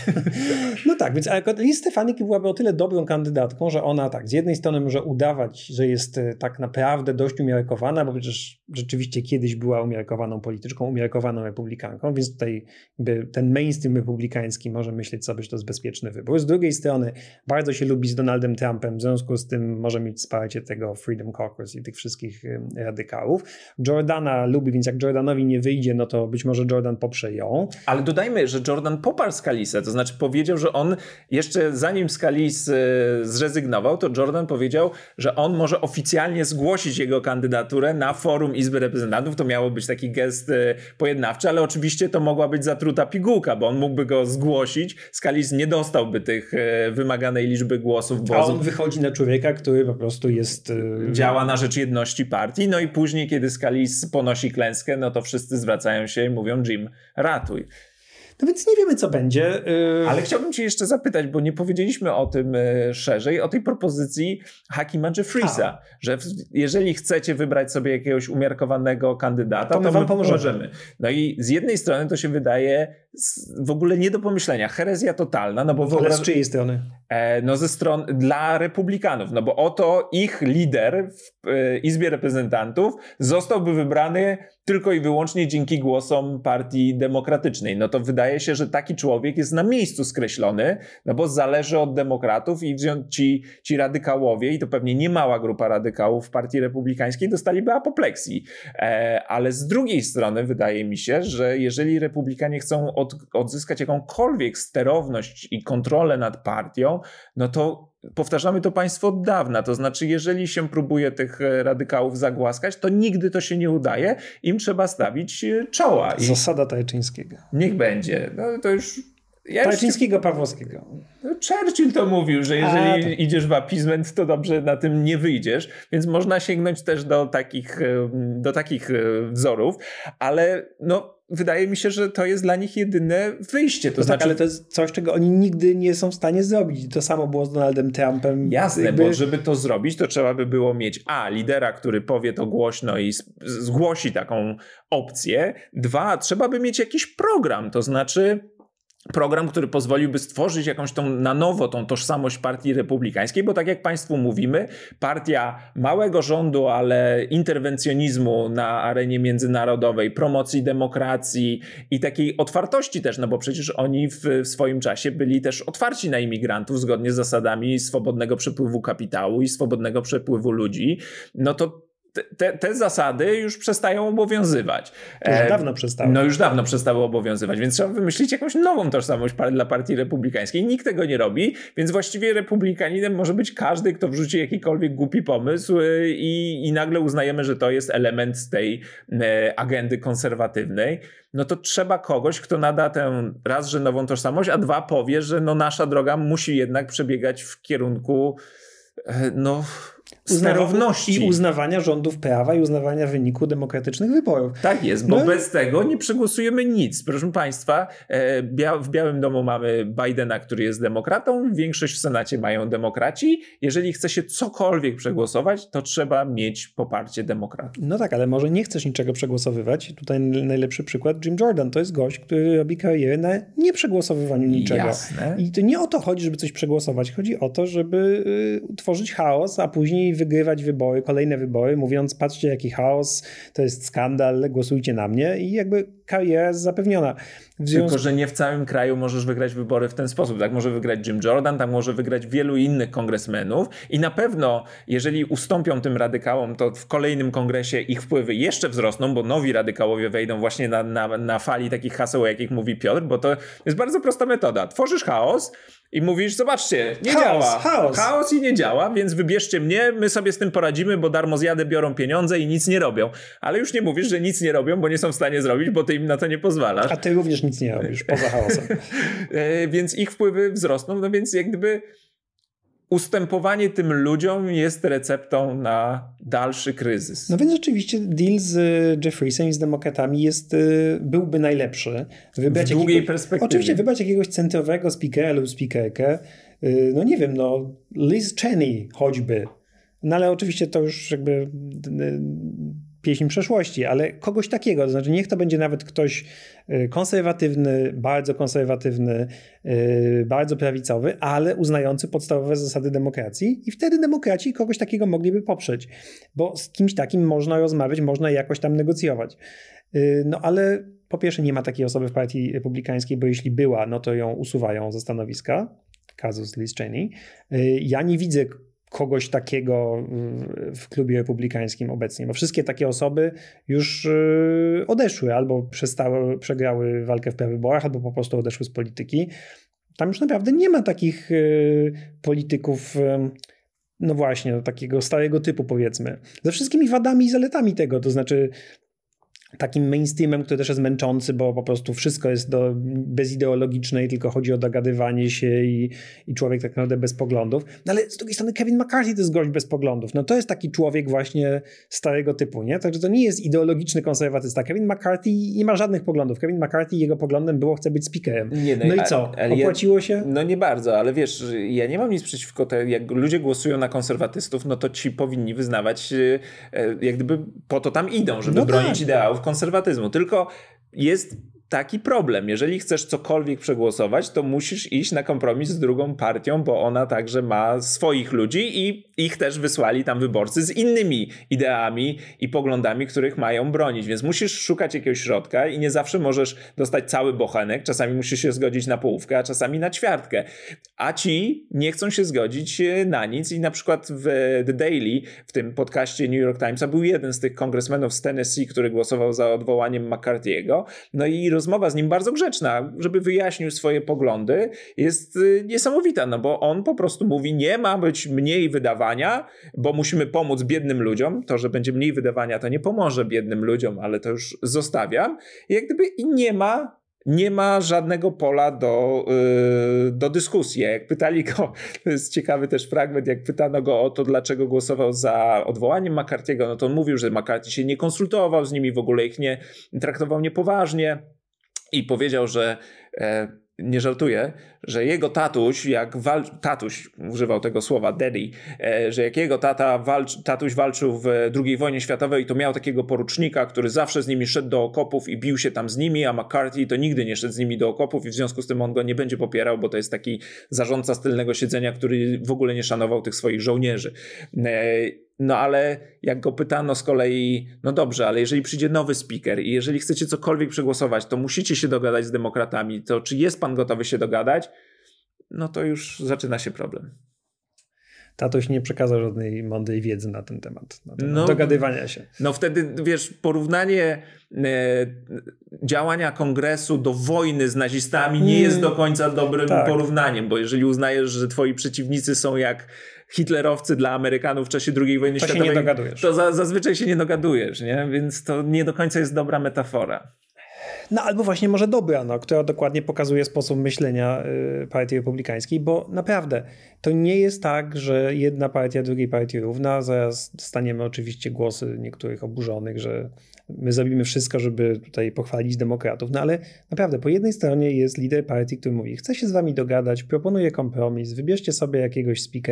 B: No tak, więc Liz Stefanik byłaby o tyle dobrą kandydatką, że ona tak, z jednej strony może udawać, że jest tak naprawdę dość umiarkowana, bo przecież rzeczywiście kiedyś była umiarkowaną polityczką, umiarkowaną republikanką, więc tutaj ten mainstream republikański może myśleć sobie, że to jest bezpieczny wybór. Z drugiej strony bardzo się lubi z Donaldem Trumpem, w związku z tym może mieć wsparcie tego Freedom Caucus i tych wszystkich radykałów. Jordana lubi, więc jak Jordanowi nie wyjdzie, no to być może Jordan poprze ją.
A: Ale dodajmy, że Jordan poparł Scalisę, to znaczy powiedział, że on jeszcze zanim Scalis zrezygnował, to Jordan powiedział, że on może oficjalnie zgłosić jego kandydaturę na forum Izby Reprezentantów. To miało być taki gest pojednawczy, ale oczywiście to mogła być zatruta pigułka, bo on mógłby go zgłosić. Scalis nie dostałby tych wymaganej liczby głosów. Bo
B: a on wychodzi na człowieka, który po prostu jest...
A: działa na rzecz jedności partii. No i później, kiedy Scalis ponosi klęskę, no to wszyscy zwracają się i mówią: Jim, ratuj.
B: No więc nie wiemy, co będzie.
A: Ale chciałbym cię jeszcze zapytać, bo nie powiedzieliśmy o tym szerzej, o tej propozycji Hakima Jeffriesa, A. że w, jeżeli chcecie wybrać sobie jakiegoś umiarkowanego kandydata, to my, to my wam pomożemy. pomożemy. No i z jednej strony to się wydaje w ogóle nie do pomyślenia. Herezja totalna. No bo
B: Ale wyobraź... z czyjej strony?
A: E, no ze stron dla republikanów, no bo oto ich lider w e, Izbie Reprezentantów zostałby wybrany tylko i wyłącznie dzięki głosom Partii Demokratycznej. No to wydaje się, że taki człowiek jest na miejscu skreślony, no bo zależy od demokratów i ci, ci radykałowie, i to pewnie niemała grupa radykałów w Partii Republikańskiej, dostaliby apopleksji. E, ale z drugiej strony wydaje mi się, że jeżeli republikanie chcą od, odzyskać jakąkolwiek sterowność i kontrolę nad partią, no to powtarzamy to państwo od dawna, to znaczy jeżeli się próbuje tych radykałów zagłaskać, to nigdy to się nie udaje, im trzeba stawić czoła. I
B: zasada Tajczyńskiego.
A: Niech będzie. No to już...
B: Ja Tajczyńskiego, już... Pawłowskiego.
A: No, Churchill to mówił, że jeżeli A, to... idziesz w appeasement, to dobrze na tym nie wyjdziesz, więc można sięgnąć też do takich, do takich wzorów, ale no wydaje mi się, że to jest dla nich jedyne wyjście. To
B: no
A: znaczy...
B: tak, ale to jest coś, czego oni nigdy nie są w stanie zrobić. To samo było z Donaldem Trumpem.
A: Jasne, jakby... bo żeby to zrobić, to trzeba by było mieć a, lidera, który powie to głośno i zgłosi taką opcję. Dwa, trzeba by mieć jakiś program, to znaczy program, który pozwoliłby stworzyć jakąś tą na nowo tą tożsamość partii republikańskiej, bo tak jak państwu mówimy, partia małego rządu, ale interwencjonizmu na arenie międzynarodowej, promocji demokracji i takiej otwartości też, no bo przecież oni w, w swoim czasie byli też otwarci na imigrantów zgodnie z zasadami swobodnego przepływu kapitału i swobodnego przepływu ludzi, no to Te, te zasady już przestają obowiązywać.
B: To już dawno przestały.
A: No już dawno przestały obowiązywać, więc trzeba wymyślić jakąś nową tożsamość dla Partii Republikańskiej. Nikt tego nie robi, więc właściwie republikaninem może być każdy, kto wrzuci jakikolwiek głupi pomysł i, i nagle uznajemy, że to jest element tej agendy konserwatywnej. No to trzeba kogoś, kto nada tę raz, że nową tożsamość, a dwa powie, że no nasza droga musi jednak przebiegać w kierunku no... sterowności.
B: I uznawania rządów prawa i uznawania wyniku demokratycznych wyborów.
A: Tak jest, bo no bez i... tego nie przegłosujemy nic. Proszę państwa, w Białym Domu mamy Bidena, który jest demokratą, większość w Senacie mają demokraci. Jeżeli chce się cokolwiek przegłosować, to trzeba mieć poparcie demokratów.
B: No tak, ale może nie chcesz niczego przegłosowywać. Tutaj najlepszy przykład Jim Jordan. To jest gość, który robi karierę na nieprzegłosowywaniu niczego.
A: Jasne.
B: I to nie o to chodzi, żeby coś przegłosować. Chodzi o to, żeby y, tworzyć chaos, a później wygrywać wybory, kolejne wybory, mówiąc: patrzcie jaki chaos, to jest skandal, głosujcie na mnie. I jakby kariera jest zapewniona.
A: W związku... Tylko, że nie w całym kraju możesz wygrać wybory w ten sposób. Tak może wygrać Jim Jordan, tak może wygrać wielu innych kongresmenów i na pewno, jeżeli ustąpią tym radykałom, to w kolejnym kongresie ich wpływy jeszcze wzrosną, bo nowi radykałowie wejdą właśnie na, na, na fali takich haseł, o jakich mówi Piotr, bo to jest bardzo prosta metoda. Tworzysz chaos i mówisz, zobaczcie, nie
B: chaos,
A: działa.
B: Chaos.
A: chaos i nie działa, więc wybierzcie mnie, my sobie z tym poradzimy, bo darmozjady biorą pieniądze i nic nie robią. Ale już nie mówisz, że nic nie robią, bo nie są w stanie zrobić, bo ty im na to nie pozwalasz.
B: A ty również nic nie robisz, poza chaosem.
A: Więc ich wpływy wzrosną, no więc jak gdyby ustępowanie tym ludziom jest receptą na dalszy kryzys.
B: No więc rzeczywiście deal z Jeffreysem i z demokratami jest, byłby najlepszy.
A: Wybrać w długiej jakiegoś, perspektywie.
B: Oczywiście wybrać jakiegoś centrowego speakera lub speakerkę. No nie wiem, no Liz Cheney choćby. No ale oczywiście to już jakby pieśń przeszłości, ale kogoś takiego, to znaczy niech to będzie nawet ktoś konserwatywny, bardzo konserwatywny, bardzo prawicowy, ale uznający podstawowe zasady demokracji i wtedy demokraci kogoś takiego mogliby poprzeć, bo z kimś takim można rozmawiać, można jakoś tam negocjować. No ale po pierwsze nie ma takiej osoby w partii republikańskiej, bo jeśli była, no to ją usuwają ze stanowiska, kazus Liz Cheney. Ja nie widzę kogoś takiego w klubie republikańskim obecnie, bo wszystkie takie osoby już odeszły albo przestały, przegrały walkę w prawyborach, albo po prostu odeszły z polityki. Tam już naprawdę nie ma takich polityków, no właśnie, no takiego starego typu powiedzmy. Ze wszystkimi wadami i zaletami tego, to znaczy takim mainstreamem, który też jest męczący, bo po prostu wszystko jest do, bezideologiczne i tylko chodzi o dogadywanie się i, i człowiek tak naprawdę bez poglądów. No ale z drugiej strony Kevin McCarthy to jest gość bez poglądów. No to jest taki człowiek właśnie starego typu, nie? Także to nie jest ideologiczny konserwatysta. Kevin McCarthy nie ma żadnych poglądów. Kevin McCarthy, jego poglądem było chce być speakerem. Nie, no, no i co? Ale, ale opłaciło
A: ja,
B: się?
A: No nie bardzo, ale wiesz, ja nie mam nic przeciwko temu. Jak ludzie głosują na konserwatystów, no to ci powinni wyznawać, jak gdyby po to tam idą, żeby no bronić tak. ideałów konserwatyzmu. Tylko jest taki problem. Jeżeli chcesz cokolwiek przegłosować, to musisz iść na kompromis z drugą partią, bo ona także ma swoich ludzi i ich też wysłali tam wyborcy z innymi ideami i poglądami, których mają bronić. Więc musisz szukać jakiegoś środka i nie zawsze możesz dostać cały bochenek. Czasami musisz się zgodzić na połówkę, a czasami na ćwiartkę. A ci nie chcą się zgodzić na nic i na przykład w The Daily, w tym podcaście New York Timesa, był jeden z tych kongresmenów z Tennessee, który głosował za odwołaniem McCarthy'ego. No i rozmowa z nim bardzo grzeczna, żeby wyjaśnił swoje poglądy, jest niesamowita, no bo on po prostu mówi, nie ma być mniej wydawania, bo musimy pomóc biednym ludziom. To, że będzie mniej wydawania, to nie pomoże biednym ludziom, ale to już zostawiam. I jak gdyby i nie ma nie ma żadnego pola do, yy, do dyskusji. Jak pytali go, to jest ciekawy też fragment, jak pytano go o to, dlaczego głosował za odwołaniem McCarthy'ego, no to on mówił, że McCarthy się nie konsultował z nimi, w ogóle ich nie traktował niepoważnie i powiedział, że e, nie żartuję, że jego tatuś, jak walczył, tatuś używał tego słowa, daddy, e, że jak jego tata walcz, tatuś walczył w drugiej wojnie światowej, to miał takiego porucznika, który zawsze z nimi szedł do okopów i bił się tam z nimi, a McCarthy to nigdy nie szedł z nimi do okopów i w związku z tym on go nie będzie popierał, bo to jest taki zarządca z tylnego siedzenia, który w ogóle nie szanował tych swoich żołnierzy. E, No ale jak go pytano z kolei, no dobrze, ale jeżeli przyjdzie nowy speaker i jeżeli chcecie cokolwiek przegłosować, to musicie się dogadać z demokratami, to czy jest pan gotowy się dogadać? No to już zaczyna się problem.
B: Tatuś nie przekazał żadnej mądrej wiedzy na ten temat, na temat no, dogadywania się.
A: No wtedy, wiesz, porównanie e, działania kongresu do wojny z nazistami nie jest do końca dobrym tak. porównaniem, bo jeżeli uznajesz, że twoi przeciwnicy są jak hitlerowcy dla Amerykanów w czasie drugiej wojny
B: to
A: światowej,
B: się nie dogadujesz.
A: to za, zazwyczaj się nie dogadujesz, nie? Więc to nie do końca jest dobra metafora.
B: No albo właśnie może dobra, no, która dokładnie pokazuje sposób myślenia y, partii republikańskiej, bo naprawdę to nie jest tak, że jedna partia drugiej partii równa. Zaraz dostaniemy oczywiście głosy niektórych oburzonych, że my zrobimy wszystko, żeby tutaj pochwalić demokratów, no ale naprawdę po jednej stronie jest lider partii, który mówi, chcę się z wami dogadać, proponuję kompromis, wybierzcie sobie jakiegoś speakera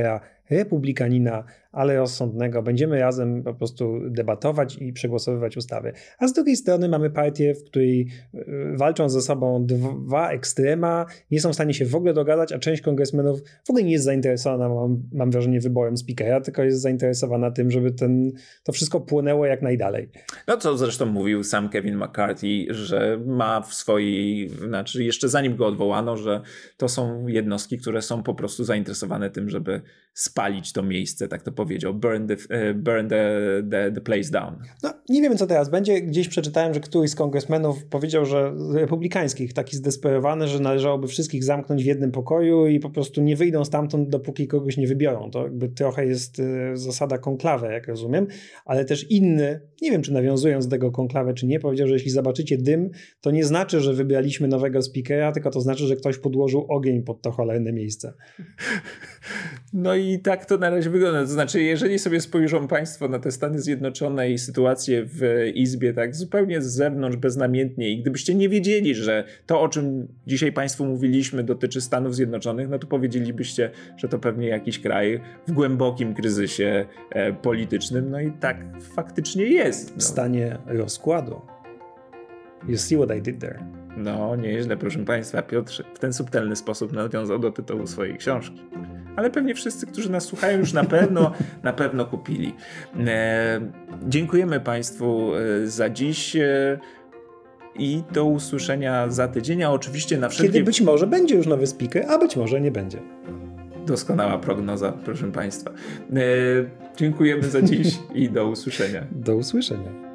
B: republikanina, ale rozsądnego. Będziemy razem po prostu debatować i przegłosowywać ustawy. A z drugiej strony mamy partię, w której walczą ze sobą dwa ekstrema, nie są w stanie się w ogóle dogadać, a część kongresmenów w ogóle nie jest zainteresowana, mam, mam wrażenie, wyborem speakera, tylko jest zainteresowana tym, żeby ten, to wszystko płynęło jak najdalej.
A: No co zresztą mówił sam Kevin McCarthy, że ma w swojej, znaczy jeszcze zanim go odwołano, że to są jednostki, które są po prostu zainteresowane tym, żeby spalić to miejsce, tak to powiedział, burn the, burn the, the, the place down.
B: No, nie wiemy, co teraz będzie. Gdzieś przeczytałem, że któryś z kongresmenów powiedział, że republikańskich, taki zdesperowany, że należałoby wszystkich zamknąć w jednym pokoju i po prostu nie wyjdą stamtąd, dopóki kogoś nie wybiorą. To jakby trochę jest zasada konklawe, jak rozumiem, ale też inny, nie wiem, czy nawiązując do tego konklawę, czy nie, powiedział, że jeśli zobaczycie dym, to nie znaczy, że wybraliśmy nowego speakera, tylko to znaczy, że ktoś podłożył ogień pod to cholerne miejsce.
A: No i tak to na razie wygląda. To znaczy, jeżeli sobie spojrzą państwo na te Stany Zjednoczone i sytuację w Izbie tak zupełnie z zewnątrz, beznamiętnie i gdybyście nie wiedzieli, że to, o czym dzisiaj państwu mówiliśmy, dotyczy Stanów Zjednoczonych, no to powiedzielibyście, że to pewnie jakiś kraj w głębokim kryzysie e, politycznym. No i tak faktycznie jest. No.
B: W stanie rozkładu. You see what I did there.
A: No, nieźle, proszę państwa. Piotr w ten subtelny sposób nawiązał do tytułu swojej książki. Ale pewnie wszyscy, którzy nas słuchają, już na pewno, na pewno kupili. E, dziękujemy państwu za dziś e, i do usłyszenia za tydzień, a oczywiście na wszelkie...
B: Kiedy być może będzie już nowy speaker, a być może nie będzie.
A: Doskonała prognoza, proszę państwa. E, dziękujemy za dziś i do usłyszenia.
B: Do usłyszenia.